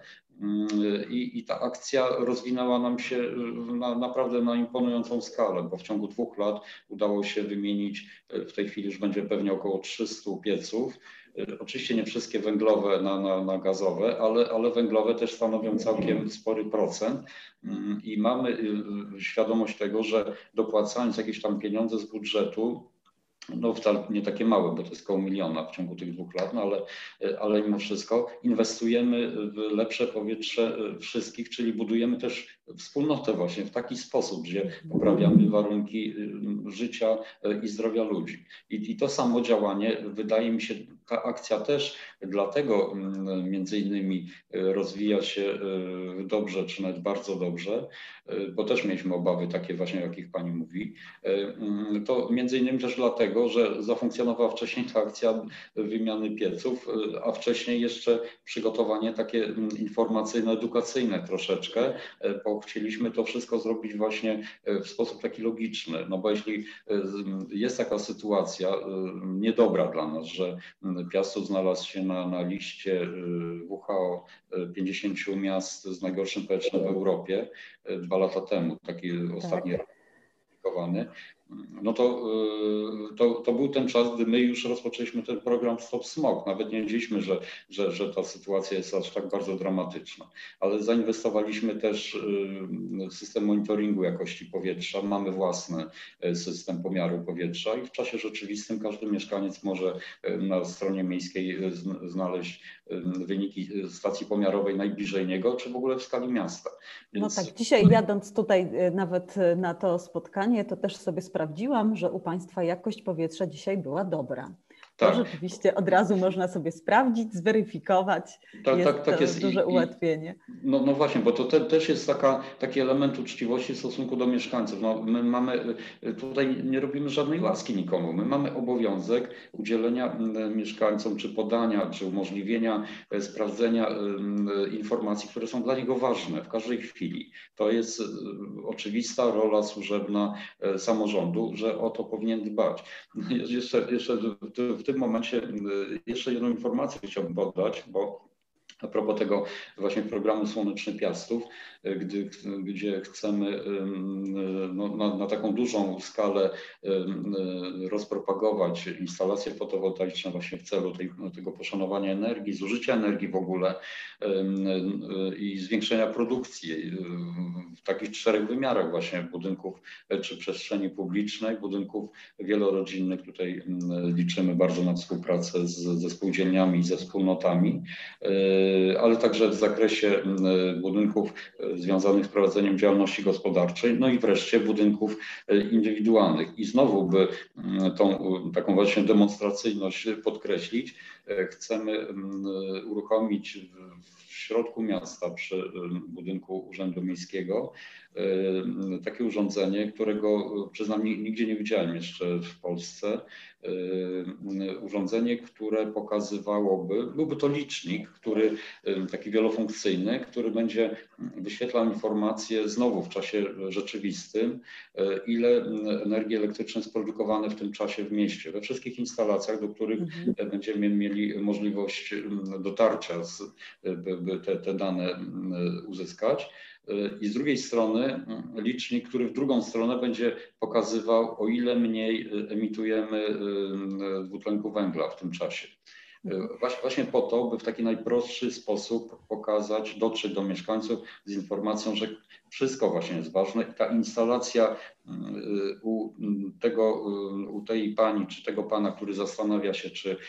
I ta akcja rozwinęła nam się naprawdę na imponującą skalę, bo w ciągu 2 lat udało się wymienić, w tej chwili już będzie pewnie około 300 pieców. Oczywiście nie wszystkie węglowe na gazowe, ale węglowe też stanowią całkiem spory procent i mamy świadomość tego, że dopłacając jakieś tam pieniądze z budżetu, no wcale nie takie małe, bo to jest około 1 miliona w ciągu tych 2 lat, no ale mimo wszystko inwestujemy w lepsze powietrze wszystkich, czyli budujemy też wspólnotę właśnie w taki sposób, gdzie poprawiamy warunki życia i zdrowia ludzi. I to samo działanie, wydaje mi się, ta akcja też dlatego między innymi rozwija się dobrze, czy nawet bardzo dobrze, bo też mieliśmy obawy takie właśnie, o jakich Pani mówi. To między innymi też dlatego, że zafunkcjonowała wcześniej ta akcja wymiany pieców, a wcześniej jeszcze przygotowanie takie informacyjno-edukacyjne troszeczkę, bo chcieliśmy to wszystko zrobić właśnie w sposób taki logiczny, no bo jeśli jest taka sytuacja niedobra dla nas, że Piastów znalazł się na liście WHO 50 miast z najgorszym powietrzem w Europie 2 lata temu, taki ostatni rok publikowany, no to był ten czas, gdy my już rozpoczęliśmy ten program Stop Smog. Nawet nie wiedzieliśmy, że ta sytuacja jest aż tak bardzo dramatyczna. Ale zainwestowaliśmy też w system monitoringu jakości powietrza. Mamy własny system pomiaru powietrza i w czasie rzeczywistym każdy mieszkaniec może na stronie miejskiej znaleźć wyniki stacji pomiarowej najbliżej niego, czy w ogóle w skali miasta. Więc... No tak, dzisiaj jadąc tutaj nawet na to spotkanie, to też sobie sprawdziłam, że u Państwa jakość powietrza dzisiaj była dobra. To tak. Rzeczywiście od razu można sobie sprawdzić, zweryfikować. Tak jest duże ułatwienie. No właśnie, bo to też jest taki element uczciwości w stosunku do mieszkańców. No, my mamy, tutaj nie robimy żadnej łaski nikomu. My mamy obowiązek udzielenia mieszkańcom, czy podania, czy umożliwienia sprawdzenia informacji, które są dla niego ważne w każdej chwili. To jest oczywista rola służebna samorządu, że o to powinien dbać. Jeszcze w tym momencie jeszcze jedną informację chciałbym podać, bo a propos tego właśnie programu Słoneczny Piastów, gdzie chcemy na taką dużą skalę rozpropagować instalacje fotowoltaiczne właśnie w celu tego poszanowania energii, zużycia energii w ogóle i zwiększenia produkcji w takich 4 wymiarach właśnie budynków czy przestrzeni publicznej, budynków wielorodzinnych. Tutaj liczymy bardzo na współpracę ze spółdzielniami i ze wspólnotami. ale także w zakresie budynków związanych z prowadzeniem działalności gospodarczej, no i wreszcie budynków indywidualnych. I znowu, by tą taką właśnie demonstracyjność podkreślić, chcemy uruchomić w środku miasta przy budynku Urzędu Miejskiego takie urządzenie, którego przyznam nigdzie nie widziałem jeszcze w Polsce. Urządzenie, które byłby to licznik, taki wielofunkcyjny, który będzie wyświetlał informacje znowu w czasie rzeczywistym, ile energii elektrycznej jest produkowane w tym czasie w mieście, we wszystkich instalacjach, do których będziemy mieli możliwość dotarcia, by te dane uzyskać. I z drugiej strony licznik, który w drugą stronę będzie pokazywał, o ile mniej emitujemy dwutlenku węgla w tym czasie. Właśnie po to, by w taki najprostszy sposób dotrzeć do mieszkańców z informacją, że wszystko właśnie jest ważne i ta instalacja u tej pani czy tego pana, który zastanawia się,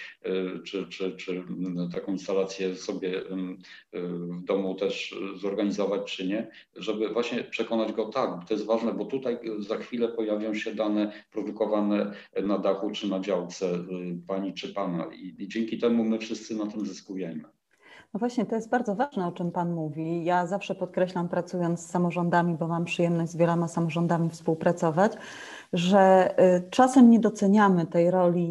czy taką instalację sobie w domu też zorganizować, czy nie, żeby właśnie przekonać go, tak, to jest ważne, bo tutaj za chwilę pojawią się dane produkowane na dachu czy na działce pani czy pana i dzięki temu my wszyscy na tym zyskujemy. No właśnie, to jest bardzo ważne, o czym Pan mówi. Ja zawsze podkreślam, pracując z samorządami, bo mam przyjemność z wieloma samorządami współpracować, że czasem nie doceniamy tej roli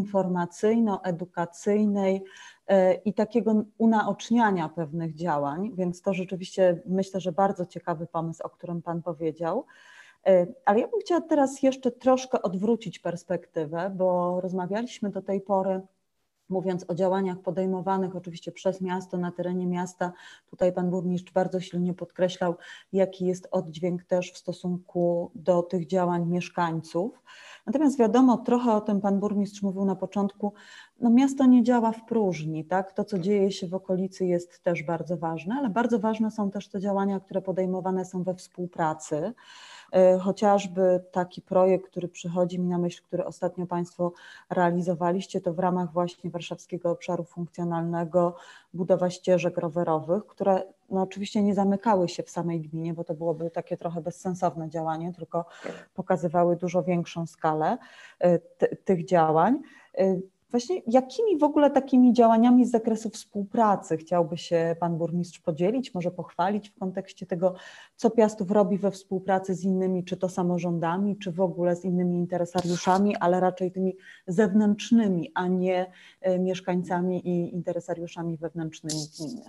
informacyjno-edukacyjnej i takiego unaoczniania pewnych działań, więc to rzeczywiście myślę, że bardzo ciekawy pomysł, o którym Pan powiedział. Ale ja bym chciała teraz jeszcze troszkę odwrócić perspektywę, bo rozmawialiśmy do tej pory, mówiąc o działaniach podejmowanych oczywiście przez miasto, na terenie miasta. Tutaj Pan Burmistrz bardzo silnie podkreślał, jaki jest oddźwięk też w stosunku do tych działań mieszkańców. Natomiast wiadomo, trochę o tym Pan Burmistrz mówił na początku, no miasto nie działa w próżni, tak? To, co dzieje się w okolicy, jest też bardzo ważne, ale bardzo ważne są też te działania, które podejmowane są we współpracy. Chociażby taki projekt, który przychodzi mi na myśl, który ostatnio Państwo realizowaliście, to w ramach właśnie Warszawskiego Obszaru Funkcjonalnego budowa ścieżek rowerowych, które no oczywiście nie zamykały się w samej gminie, bo to byłoby takie trochę bezsensowne działanie, tylko pokazywały dużo większą skalę tych działań. Właśnie jakimi w ogóle takimi działaniami z zakresu współpracy chciałby się Pan Burmistrz podzielić, może pochwalić w kontekście tego, co Piastów robi we współpracy z innymi, czy to samorządami, czy w ogóle z innymi interesariuszami, ale raczej tymi zewnętrznymi, a nie mieszkańcami i interesariuszami wewnętrznymi gminy.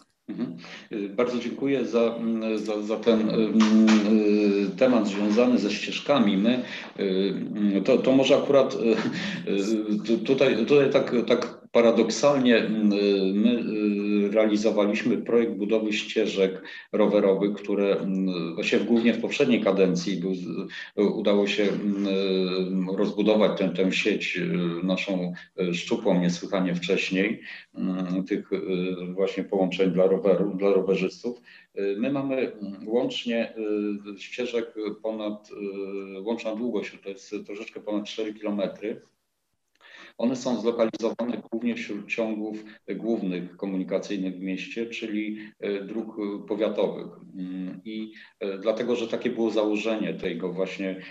Bardzo dziękuję za ten temat związany ze ścieżkami. To może akurat tutaj tak paradoksalnie my realizowaliśmy projekt budowy ścieżek rowerowych, które właściwie głównie w poprzedniej kadencji udało się rozbudować tę sieć naszą szczupłą niesłychanie wcześniej, tych właśnie połączeń dla rowerzystów. My mamy łącznie ścieżek łączna długość to jest troszeczkę ponad 4 kilometry. One są zlokalizowane głównie wśród ciągów głównych komunikacyjnych w mieście, czyli dróg powiatowych. I dlatego, że takie było założenie tego właśnie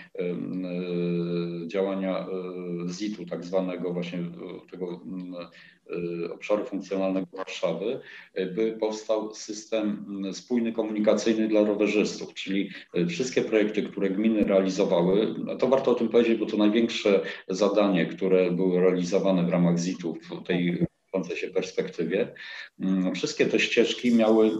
działania ZIT-u, tak zwanego właśnie tego obszaru funkcjonalnego Warszawy, by powstał system spójny komunikacyjny dla rowerzystów, czyli wszystkie projekty, które gminy realizowały, to warto o tym powiedzieć, bo to największe zadanie, które było realizowane w ramach ZIT-u w tej kończącej się perspektywie, wszystkie te ścieżki miały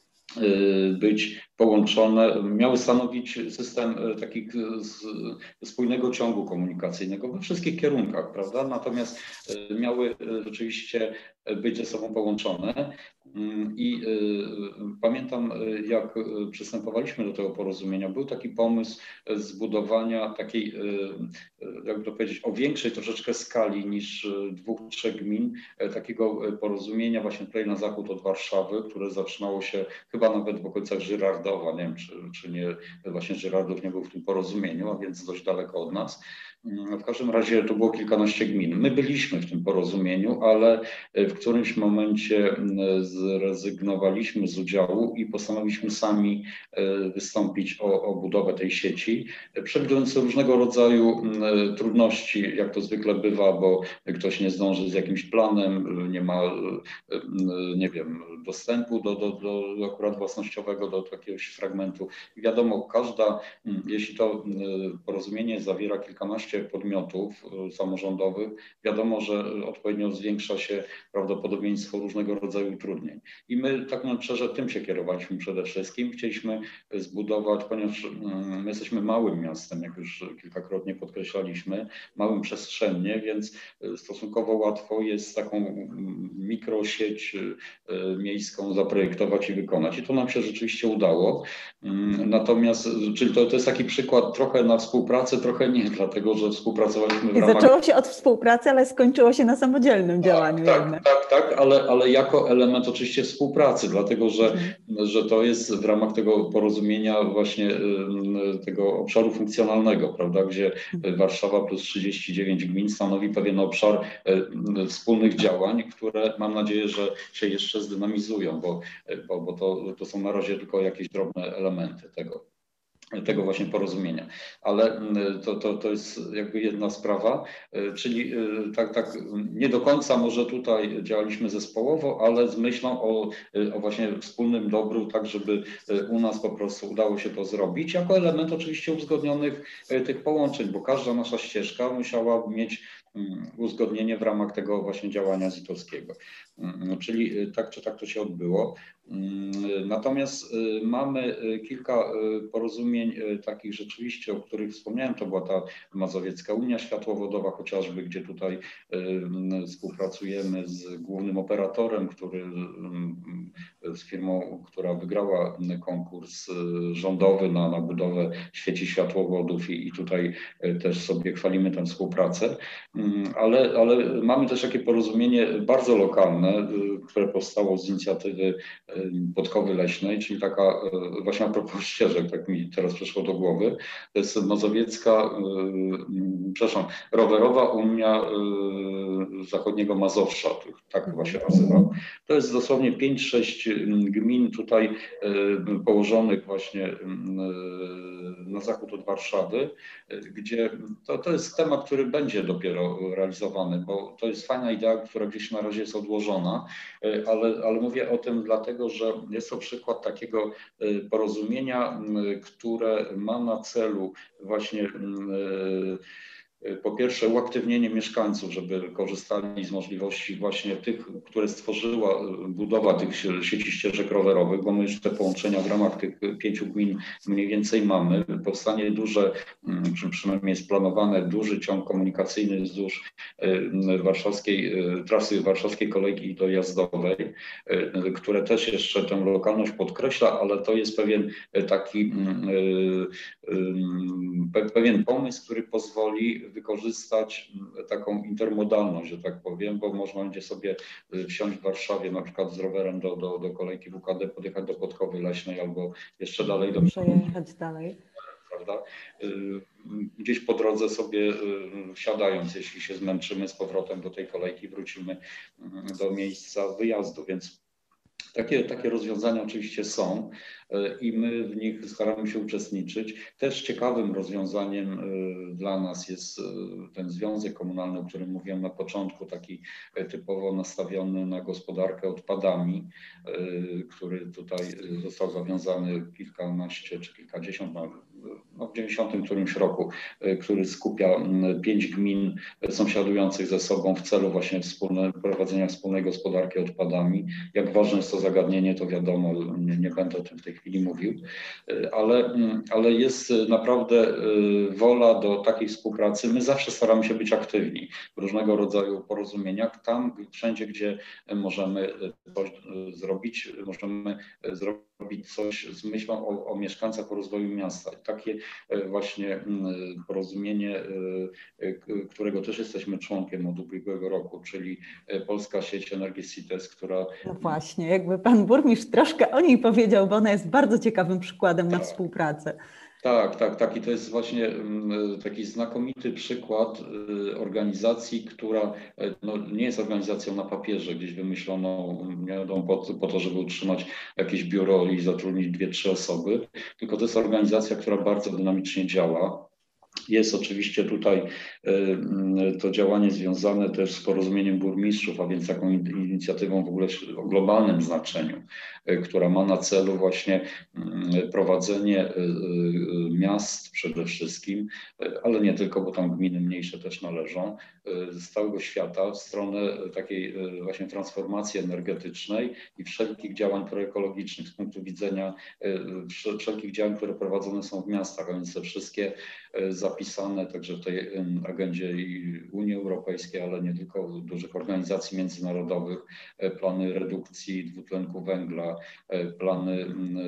być połączone, miały stanowić system takich spójnego ciągu komunikacyjnego we wszystkich kierunkach, prawda? Natomiast miały rzeczywiście być ze sobą połączone. I pamiętam, jak przystępowaliśmy do tego porozumienia, był taki pomysł zbudowania takiej, jakby to powiedzieć, o większej troszeczkę skali niż 2-3 gmin, takiego porozumienia właśnie tutaj na zachód od Warszawy, które zaczynało się chyba nawet w okolicach Żyrardowa, nie wiem, czy nie, właśnie Żyrardów nie był w tym porozumieniu, a więc dość daleko od nas. W każdym razie to było kilkanaście gmin. My byliśmy w tym porozumieniu, ale w którymś momencie zrezygnowaliśmy z udziału i postanowiliśmy sami wystąpić o budowę tej sieci, przewidując różnego rodzaju trudności, jak to zwykle bywa, bo ktoś nie zdąży z jakimś planem, nie ma, nie wiem, dostępu do akurat własnościowego, do jakiegoś fragmentu. I wiadomo, jeśli to porozumienie zawiera kilkanaście podmiotów samorządowych, wiadomo, że odpowiednio zwiększa się prawdopodobieństwo różnego rodzaju utrudnień. I my tak naprawdę szczerze tym się kierowaliśmy przede wszystkim. Chcieliśmy zbudować, ponieważ my jesteśmy małym miastem, jak już kilkakrotnie podkreślaliśmy, małym przestrzennie, więc stosunkowo łatwo jest taką mikrosieć miejską zaprojektować i wykonać. I to nam się rzeczywiście udało. Natomiast, czyli to jest taki przykład trochę na współpracę, trochę nie, dlatego że współpracowaliśmy w ramach... Zaczęło się od współpracy, ale skończyło się na samodzielnym działaniu. Tak, ale jako element oczywiście współpracy, dlatego że to jest w ramach tego porozumienia właśnie tego obszaru funkcjonalnego, prawda, gdzie Warszawa plus 39 gmin stanowi pewien obszar wspólnych działań, które mam nadzieję, że się jeszcze zdynamizują, bo to są na razie tylko jakieś drobne elementy tego właśnie porozumienia. Ale to jest jakby jedna sprawa, czyli tak nie do końca może tutaj działaliśmy zespołowo, ale z myślą o właśnie wspólnym dobru, tak żeby u nas po prostu udało się to zrobić, jako element oczywiście uzgodnionych tych połączeń, bo każda nasza ścieżka musiała mieć uzgodnienie w ramach tego właśnie działania ZIT-owskiego. Czyli tak czy tak to się odbyło. Natomiast mamy kilka porozumień takich rzeczywiście, o których wspomniałem, to była ta Mazowiecka Unia Światłowodowa chociażby, gdzie tutaj współpracujemy z głównym operatorem, z firmą, która wygrała konkurs rządowy na budowę sieci światłowodów i tutaj też sobie chwalimy tę współpracę. Ale mamy też takie porozumienie bardzo lokalne, które powstało z inicjatywy Podkowy Leśnej, czyli taka właśnie a propos ścieżek, tak mi teraz przyszło do głowy, to jest Rowerowa Unia Zachodniego Mazowsza, tak chyba się nazywa. To jest dosłownie 5-6 gmin tutaj położonych właśnie na zachód od Warszawy, gdzie to jest temat, który będzie dopiero realizowany, bo to jest fajna idea, która gdzieś na razie jest odłożona, ale mówię o tym dlatego, że jest to przykład takiego porozumienia, które ma na celu właśnie po pierwsze uaktywnienie mieszkańców, żeby korzystali z możliwości właśnie tych, które stworzyła budowa tych sieci ścieżek rowerowych, bo my już te połączenia w ramach tych 5 gmin mniej więcej mamy. Powstanie przynajmniej jest planowane duży ciąg komunikacyjny wzdłuż trasy warszawskiej kolejki dojazdowej, które też jeszcze tę lokalność podkreśla, ale to jest pewien pomysł, który pozwoli wykorzystać taką intermodalność, że tak powiem, bo można będzie sobie wsiąść w Warszawie na przykład z rowerem do kolejki WKD, podjechać do Podkowy Leśnej albo jeszcze dalej przejechać dalej. Prawda? Gdzieś po drodze sobie wsiadając, jeśli się zmęczymy, z powrotem do tej kolejki wrócimy do miejsca wyjazdu, więc takie rozwiązania oczywiście są i my w nich staramy się uczestniczyć. Też ciekawym rozwiązaniem dla nas jest ten związek komunalny, o którym mówiłem na początku, taki typowo nastawiony na gospodarkę odpadami, który tutaj został zawiązany kilkanaście czy kilkadziesiąt, w 90 którymś roku, który skupia 5 gmin sąsiadujących ze sobą w celu właśnie prowadzenia wspólnej gospodarki odpadami. Jak ważne jest to zagadnienie, to wiadomo, nie będę o tym w tej chwili mówił, ale jest naprawdę wola do takiej współpracy. My zawsze staramy się być aktywni w różnego rodzaju porozumieniach. Tam wszędzie, gdzie możemy coś zrobić, możemy zrobić coś z myślą o mieszkańcach, o rozwoju miasta. I takie właśnie porozumienie, którego też jesteśmy członkiem od ubiegłego roku, czyli Polska Sieć Energii CITES, która... No właśnie, jakby pan burmistrz troszkę o niej powiedział, bo ona jest bardzo ciekawym przykładem na współpracę. Tak. I to jest właśnie taki znakomity przykład organizacji, która no, nie jest organizacją na papierze, gdzieś wymyśloną nie wiadomo, po to, żeby utrzymać jakieś biuro i zatrudnić 2-3 osoby, tylko to jest organizacja, która bardzo dynamicznie działa. Jest oczywiście tutaj to działanie związane też z porozumieniem burmistrzów, a więc taką inicjatywą w ogóle o globalnym znaczeniu, która ma na celu właśnie prowadzenie miast przede wszystkim, ale nie tylko, bo tam gminy mniejsze też należą, z całego świata w stronę takiej właśnie transformacji energetycznej i wszelkich działań proekologicznych z punktu widzenia wszelkich działań, które prowadzone są w miastach, a więc te wszystkie zapisane także w tej agendzie i Unii Europejskiej, ale nie tylko, dużych organizacji międzynarodowych, plany redukcji dwutlenku węgla, plany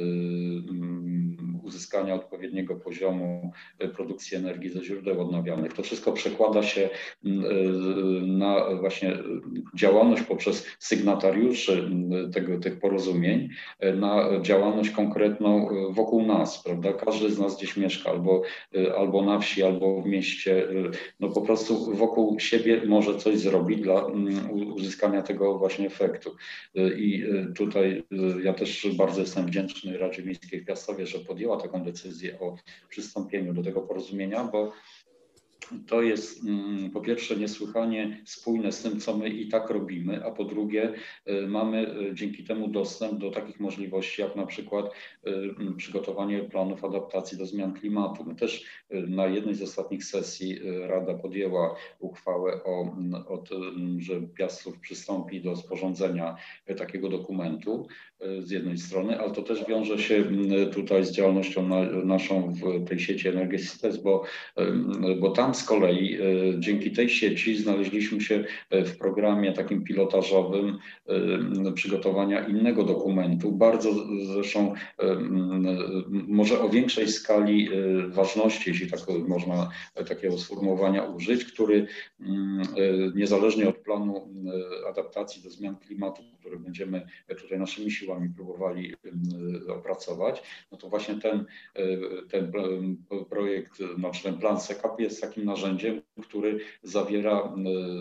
uzyskania odpowiedniego poziomu produkcji energii ze źródeł odnawialnych. To wszystko przekłada się na właśnie działalność poprzez sygnatariuszy tych porozumień, na działalność konkretną wokół nas, prawda? Każdy z nas gdzieś mieszka albo na wsi, albo w mieście, no po prostu wokół siebie może coś zrobić dla uzyskania tego właśnie efektu. I tutaj ja też bardzo jestem wdzięczny Radzie Miejskiej w Piastowie, że podjęła taką decyzję o przystąpieniu do tego porozumienia, bo to jest po pierwsze niesłychanie spójne z tym, co my i tak robimy, a po drugie mamy dzięki temu dostęp do takich możliwości, jak na przykład przygotowanie planów adaptacji do zmian klimatu. My też na jednej z ostatnich sesji Rada podjęła uchwałę że Piastów przystąpi do sporządzenia takiego dokumentu z jednej strony, ale to też wiąże się tutaj z działalnością naszą w tej sieci Energesites, bo tam z kolei dzięki tej sieci znaleźliśmy się w programie takim pilotażowym przygotowania innego dokumentu, bardzo zresztą może o większej skali ważności, jeśli tak można takiego sformułowania użyć, który niezależnie od planu adaptacji do zmian klimatu, który będziemy tutaj naszymi siłami próbowali opracować, no to właśnie ten projekt, znaczy ten plan SECAP jest takim narzędziem, który zawiera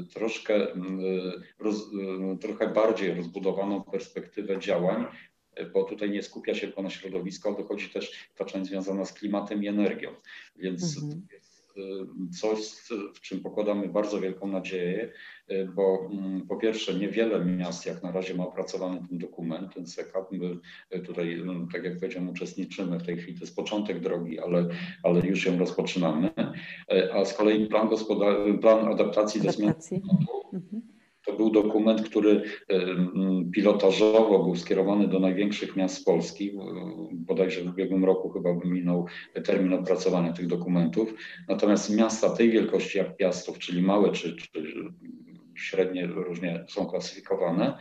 trochę bardziej rozbudowaną perspektywę działań, bo tutaj nie skupia się tylko na środowisku, ale dochodzi też ta część związana z klimatem i energią. Więc to jest coś, w czym pokładamy bardzo wielką nadzieję, bo po pierwsze niewiele miast jak na razie ma opracowany ten dokument, ten SECAP. My tutaj, tak jak powiedziałem, uczestniczymy w tej chwili, to jest początek drogi, ale już ją rozpoczynamy. A z kolei plan adaptacji do zmian klimatu to był dokument, który pilotażowo był skierowany do największych miast Polski. Bodajże w ubiegłym roku chyba minął termin opracowania tych dokumentów. Natomiast miasta tej wielkości jak Piastów, czyli małe czy średnie, różnie są klasyfikowane,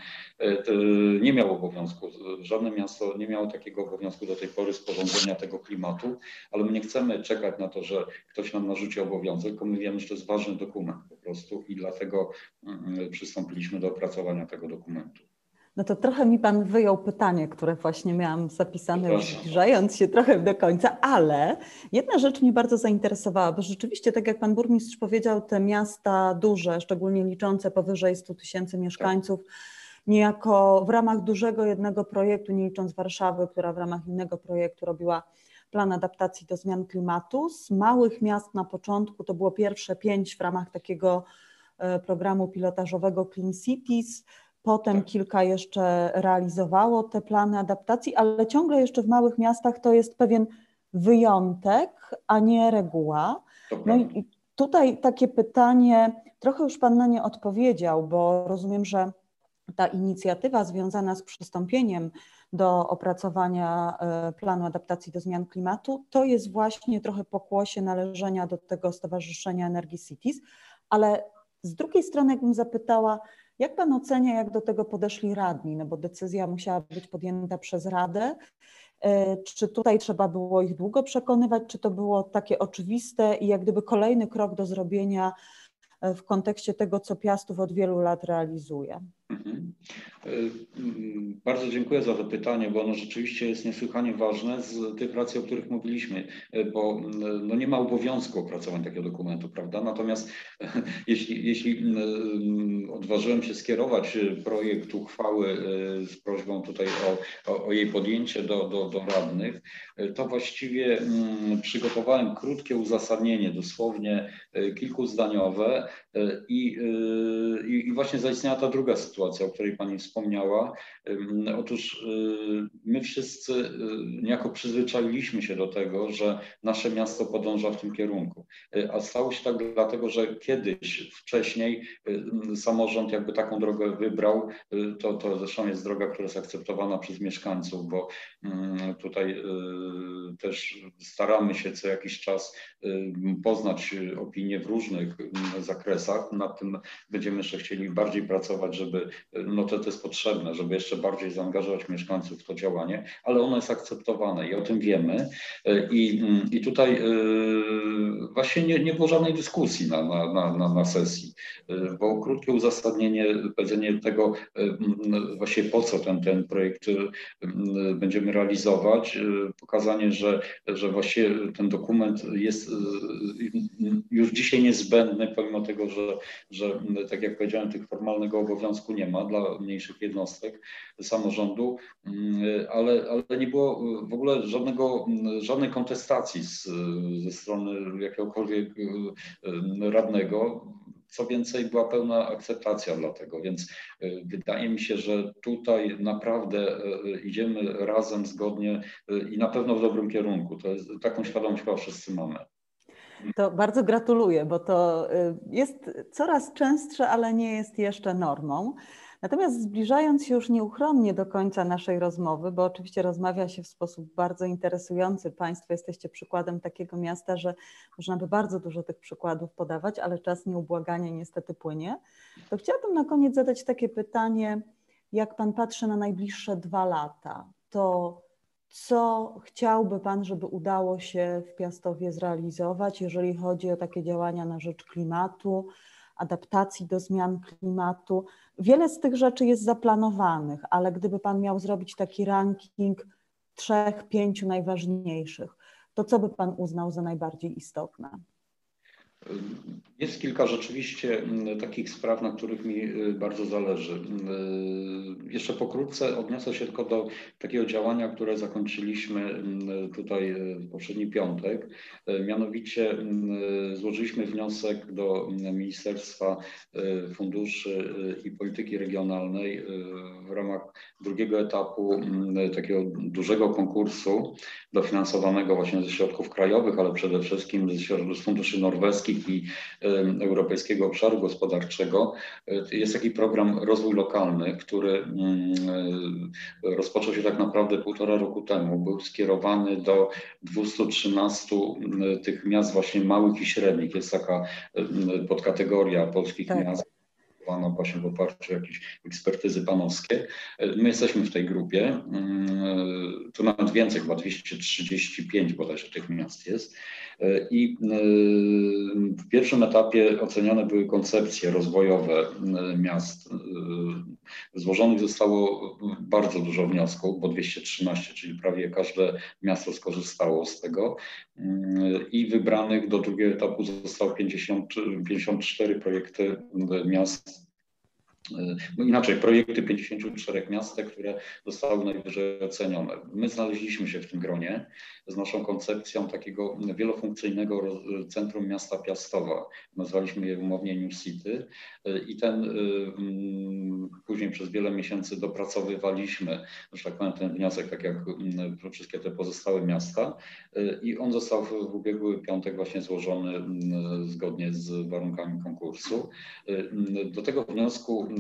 nie miało obowiązku, żadne miasto nie miało takiego obowiązku do tej pory sporządzenia tego klimatu, ale my nie chcemy czekać na to, że ktoś nam narzuci obowiązek, tylko my wiemy, że to jest ważny dokument po prostu i dlatego przystąpiliśmy do opracowania tego dokumentu. No to trochę mi Pan wyjął pytanie, które właśnie miałam zapisane, już zbliżając się trochę do końca, ale jedna rzecz mnie bardzo zainteresowała, bo rzeczywiście, tak jak Pan burmistrz powiedział, te miasta duże, szczególnie liczące powyżej 100 000 mieszkańców, niejako w ramach dużego jednego projektu, nie licząc Warszawy, która w ramach innego projektu robiła plan adaptacji do zmian klimatu, z małych miast na początku, to było pierwsze 5 w ramach takiego programu pilotażowego Clean Cities, potem kilka jeszcze realizowało te plany adaptacji, ale ciągle jeszcze w małych miastach to jest pewien wyjątek, a nie reguła. No i tutaj takie pytanie, trochę już Pan na nie odpowiedział, bo rozumiem, że ta inicjatywa związana z przystąpieniem do opracowania planu adaptacji do zmian klimatu, to jest właśnie trochę pokłosie należenia do tego Stowarzyszenia Energecities, ale z drugiej strony jakbym zapytała, jak Pan ocenia, jak do tego podeszli radni, no bo decyzja musiała być podjęta przez Radę, czy tutaj trzeba było ich długo przekonywać, czy to było takie oczywiste i jak gdyby kolejny krok do zrobienia w kontekście tego, co Piastów od wielu lat realizuje? Bardzo dziękuję za to pytanie, bo ono rzeczywiście jest niesłychanie ważne z tych racji, o których mówiliśmy, bo no nie ma obowiązku opracowania takiego dokumentu, prawda? Natomiast jeśli odważyłem się skierować projekt uchwały z prośbą tutaj o jej podjęcie do radnych, to właściwie przygotowałem krótkie uzasadnienie, dosłownie kilkuzdaniowe i właśnie zaistniała ta druga sytuacja, o której Pani wspomniała. Otóż my wszyscy niejako przyzwyczailiśmy się do tego, że nasze miasto podąża w tym kierunku. A stało się tak dlatego, że kiedyś, wcześniej samorząd jakby taką drogę wybrał. To zresztą jest droga, która jest akceptowana przez mieszkańców, bo tutaj też staramy się co jakiś czas poznać opinie w różnych zakresach. Nad tym będziemy jeszcze chcieli bardziej pracować, żeby no to jest potrzebne, żeby jeszcze bardziej zaangażować mieszkańców w to działanie, ale ono jest akceptowane i o tym wiemy. I tutaj właśnie nie było żadnej dyskusji na sesji, bo krótkie uzasadnienie, powiedzenie tego właśnie po co ten projekt będziemy realizować, pokazanie, że właśnie ten dokument jest już dzisiaj niezbędny, pomimo tego, że tak jak powiedziałem, tych formalnego obowiązku nie ma dla mniejszych jednostek samorządu, ale nie było w ogóle żadnej kontestacji ze strony jakiegokolwiek radnego. Co więcej, była pełna akceptacja dla tego, więc wydaje mi się, że tutaj naprawdę idziemy razem, zgodnie i na pewno w dobrym kierunku. Taką świadomość chyba wszyscy mamy. To bardzo gratuluję, bo to jest coraz częstsze, ale nie jest jeszcze normą. Natomiast zbliżając się już nieuchronnie do końca naszej rozmowy, bo oczywiście rozmawia się w sposób bardzo interesujący, Państwo jesteście przykładem takiego miasta, że można by bardzo dużo tych przykładów podawać, ale czas nieubłaganie niestety płynie, to chciałabym na koniec zadać takie pytanie, jak Pan patrzy na najbliższe 2 lata, to co chciałby Pan, żeby udało się w Piastowie zrealizować, jeżeli chodzi o takie działania na rzecz klimatu, adaptacji do zmian klimatu? Wiele z tych rzeczy jest zaplanowanych, ale gdyby Pan miał zrobić taki ranking 3-5 najważniejszych, to co by Pan uznał za najbardziej istotne? Jest kilka rzeczywiście takich spraw, na których mi bardzo zależy. Jeszcze pokrótce odniosę się tylko do takiego działania, które zakończyliśmy tutaj w poprzedni piątek. Mianowicie złożyliśmy wniosek do Ministerstwa Funduszy i Polityki Regionalnej w ramach drugiego etapu takiego dużego konkursu dofinansowanego właśnie ze środków krajowych, ale przede wszystkim z funduszy norweskich i Europejskiego Obszaru Gospodarczego. Jest taki program Rozwój Lokalny, który rozpoczął się tak naprawdę 1,5 roku temu. Był skierowany do 213 tych miast właśnie małych i średnich. Jest taka podkategoria polskich miast właśnie w oparciu o jakieś ekspertyzy panowskie. My jesteśmy w tej grupie. Tu nawet więcej, chyba 235 bodajże tych miast jest. I w pierwszym etapie ocenione były koncepcje rozwojowe miast. Złożonych zostało bardzo dużo wniosków, bo 213, czyli prawie każde miasto skorzystało z tego. I wybranych do drugiego etapu zostało 54 projekty miast. No inaczej, projekty 54 miast, które zostały najwyżej ocenione. My znaleźliśmy się w tym gronie z naszą koncepcją takiego wielofunkcyjnego centrum miasta Piastowa. Nazwaliśmy je umownie New City i później przez wiele miesięcy dopracowywaliśmy, że tak powiem, ten wniosek, tak jak wszystkie te pozostałe miasta, i on został w ubiegły piątek właśnie złożony zgodnie z warunkami konkursu. Do tego wniosku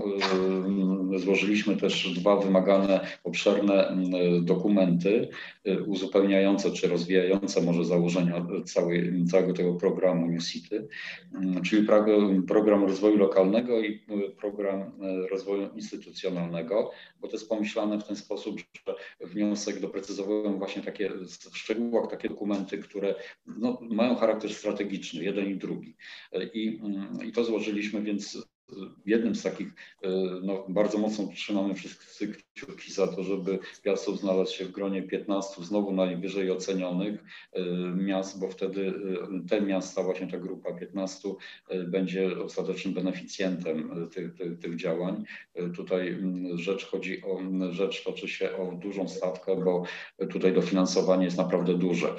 złożyliśmy też 2 wymagane, obszerne dokumenty uzupełniające czy rozwijające może założenia całego tego programu New City, czyli program rozwoju lokalnego i program rozwoju instytucjonalnego, bo to jest pomyślane w ten sposób, że wniosek doprecyzowują właśnie takie w szczegółach takie dokumenty, które no, mają charakter strategiczny, jeden i drugi. I to złożyliśmy, więc jednym z takich, bardzo mocno trzymamy wszyscy kciuki za to, żeby Piastów znalazł się w gronie 15 znowu najwyżej ocenionych miast, bo wtedy te miasta, właśnie ta grupa 15 będzie ostatecznym beneficjentem tych działań. Tutaj rzecz toczy się o dużą stawkę, bo tutaj dofinansowanie jest naprawdę duże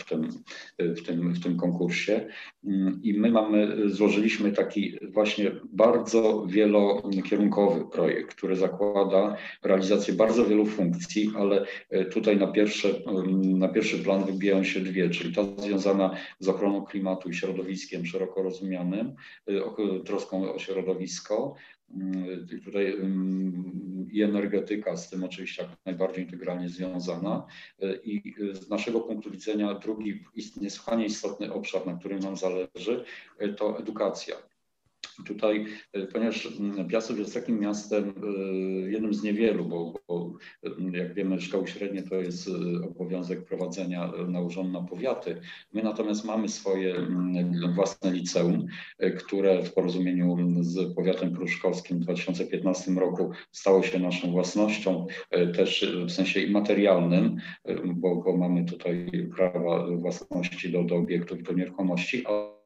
w tym konkursie. I my złożyliśmy taki właśnie bardzo wielokierunkowy projekt, który zakłada realizację bardzo wielu funkcji, ale tutaj na pierwszy plan wybijają się dwie, czyli ta związana z ochroną klimatu i środowiskiem szeroko rozumianym, troską o środowisko. Tutaj i energetyka z tym oczywiście jak najbardziej integralnie związana. I z naszego punktu widzenia drugi niesłychanie istotny obszar, na którym nam zależy, to edukacja. Tutaj, ponieważ Piastów jest takim miastem, jednym z niewielu, bo jak wiemy, szkoły średnie to jest obowiązek prowadzenia nałożony na powiaty. My natomiast mamy swoje własne liceum, które w porozumieniu z powiatem pruszkowskim w 2015 roku stało się naszą własnością, też w sensie materialnym, bo mamy tutaj prawa własności do obiektów, do nieruchomości,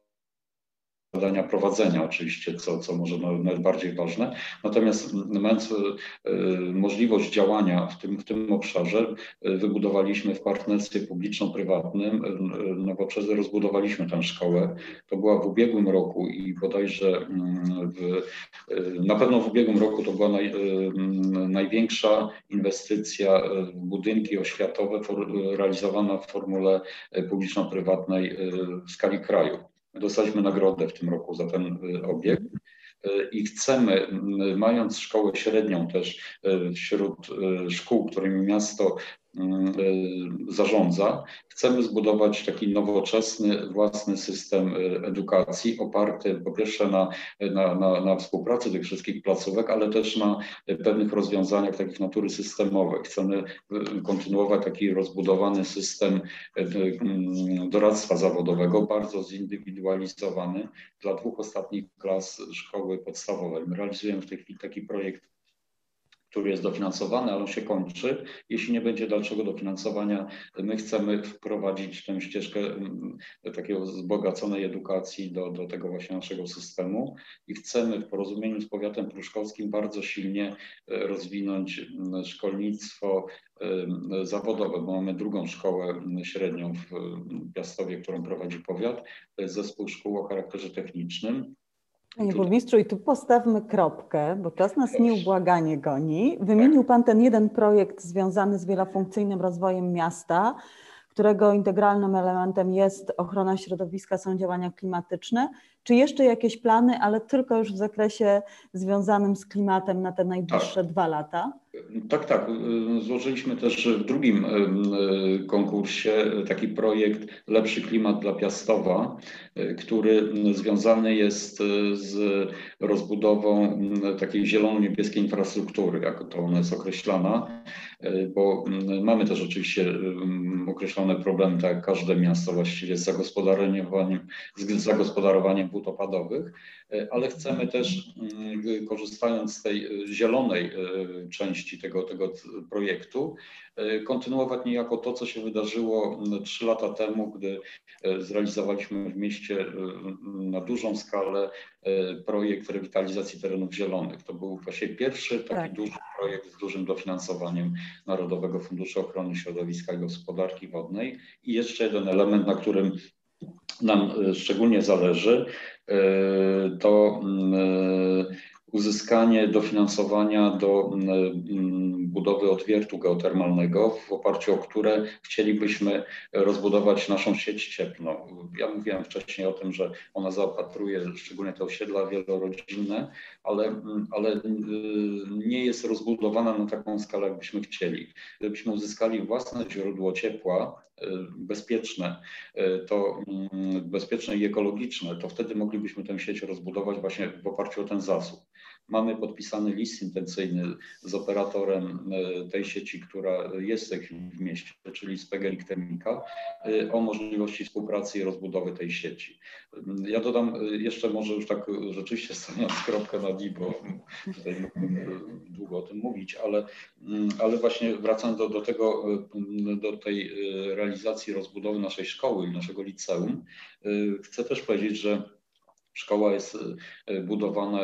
zadania prowadzenia oczywiście, co może nawet bardziej ważne. Natomiast mając możliwość działania w tym obszarze, wybudowaliśmy w partnerstwie publiczno-prywatnym Nowoczesne, rozbudowaliśmy tę szkołę. To była w ubiegłym roku i bodajże na pewno w ubiegłym roku to była największa inwestycja w budynki oświatowe realizowana w formule publiczno-prywatnej w skali kraju. Dostaliśmy nagrodę w tym roku za ten obiekt i chcemy, mając szkołę średnią też wśród szkół, którymi miasto zarządza, chcemy zbudować taki nowoczesny, własny system edukacji oparty po pierwsze na współpracy tych wszystkich placówek, ale też na pewnych rozwiązaniach takich natury systemowej. Chcemy kontynuować taki rozbudowany system doradztwa zawodowego, bardzo zindywidualizowany dla 2 ostatnich klas szkoły podstawowej. My realizujemy w tej chwili taki projekt, który jest dofinansowany, ale on się kończy. Jeśli nie będzie dalszego dofinansowania, my chcemy wprowadzić tę ścieżkę takiego wzbogaconej edukacji do tego właśnie naszego systemu i chcemy w porozumieniu z powiatem pruszkowskim bardzo silnie rozwinąć szkolnictwo zawodowe, bo mamy drugą szkołę średnią w Piastowie, którą prowadzi powiat. To jest zespół szkół o charakterze technicznym. Panie burmistrzu, i tu postawmy kropkę, bo czas nas nieubłaganie goni. Wymienił Pan ten jeden projekt związany z wielofunkcyjnym rozwojem miasta, którego integralnym elementem jest ochrona środowiska, są działania klimatyczne. Czy jeszcze jakieś plany, ale tylko już w zakresie związanym z klimatem na te najbliższe 2 lata? Tak. Złożyliśmy też w drugim konkursie taki projekt Lepszy klimat dla Piastowa, który związany jest z rozbudową takiej zielono-niebieskiej infrastruktury, jak to ona jest określana, bo mamy też oczywiście określone problemy, tak jak każde miasto właściwie z zagospodarowaniem wód opadowych, ale chcemy też, korzystając z tej zielonej części tego projektu, kontynuować niejako to, co się wydarzyło 3 lata temu, gdy zrealizowaliśmy w mieście na dużą skalę projekt rewitalizacji terenów zielonych. To był właśnie pierwszy taki duży projekt z dużym dofinansowaniem Narodowego Funduszu Ochrony Środowiska i Gospodarki Wodnej. I jeszcze jeden element, na którym nam szczególnie zależy, to uzyskanie dofinansowania do budowy odwiertu geotermalnego, w oparciu o które chcielibyśmy rozbudować naszą sieć cieplną. Ja mówiłem wcześniej o tym, że ona zaopatruje szczególnie te osiedla wielorodzinne, ale nie jest rozbudowana na taką skalę, jakbyśmy chcieli. Gdybyśmy uzyskali własne źródło ciepła, bezpieczne i ekologiczne, to wtedy moglibyśmy tę sieć rozbudować właśnie w oparciu o ten zasób. Mamy podpisany list intencyjny z operatorem tej sieci, która jest w tej chwili w mieście, czyli z PGNiG Termika, o możliwości współpracy i rozbudowy tej sieci. Ja dodam jeszcze, może już tak rzeczywiście stawiając kropkę nad i, bo tutaj mógłbym długo o tym mówić, ale właśnie wracając do tej realizacji rozbudowy naszej szkoły i naszego liceum, chcę też powiedzieć, że szkoła jest budowana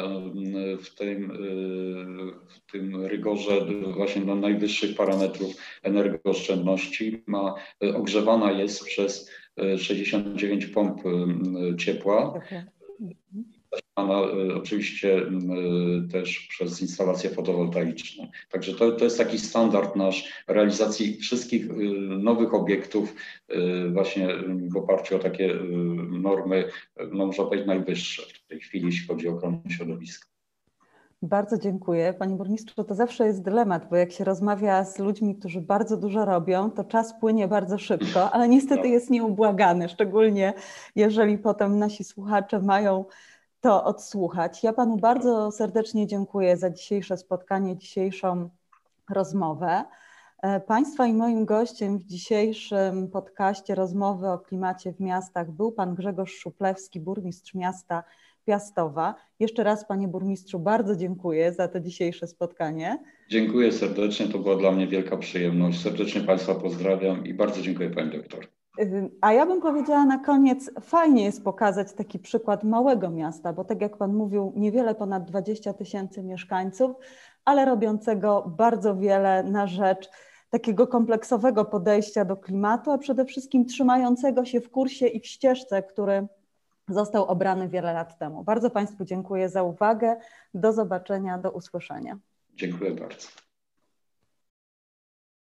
w tym rygorze właśnie do najwyższych parametrów energooszczędności. Ogrzewana jest przez 69 pomp ciepła. Zasilana oczywiście też przez instalacje fotowoltaiczne. Także to jest taki standard nasz realizacji wszystkich nowych obiektów właśnie w oparciu o takie normy, no można powiedzieć najwyższe w tej chwili, jeśli chodzi o ochronę środowiska. Bardzo dziękuję. Panie burmistrzu, to zawsze jest dylemat, bo jak się rozmawia z ludźmi, którzy bardzo dużo robią, to czas płynie bardzo szybko, ale niestety jest nieubłagany, szczególnie jeżeli potem nasi słuchacze mają to odsłuchać. Ja panu bardzo serdecznie dziękuję za dzisiejsze spotkanie, dzisiejszą rozmowę. Państwa i moim gościem w dzisiejszym podcaście Rozmowy o klimacie w miastach był pan Grzegorz Szuplewski, burmistrz miasta Piastowa. Jeszcze raz, panie burmistrzu, bardzo dziękuję za to dzisiejsze spotkanie. Dziękuję serdecznie, to była dla mnie wielka przyjemność. Serdecznie państwa pozdrawiam i bardzo dziękuję pani doktor. A ja bym powiedziała na koniec, fajnie jest pokazać taki przykład małego miasta, bo tak jak pan mówił, niewiele ponad 20 000 mieszkańców, ale robiącego bardzo wiele na rzecz takiego kompleksowego podejścia do klimatu, a przede wszystkim trzymającego się w kursie i w ścieżce, który został obrany wiele lat temu. Bardzo państwu dziękuję za uwagę. Do zobaczenia, do usłyszenia. Dziękuję bardzo.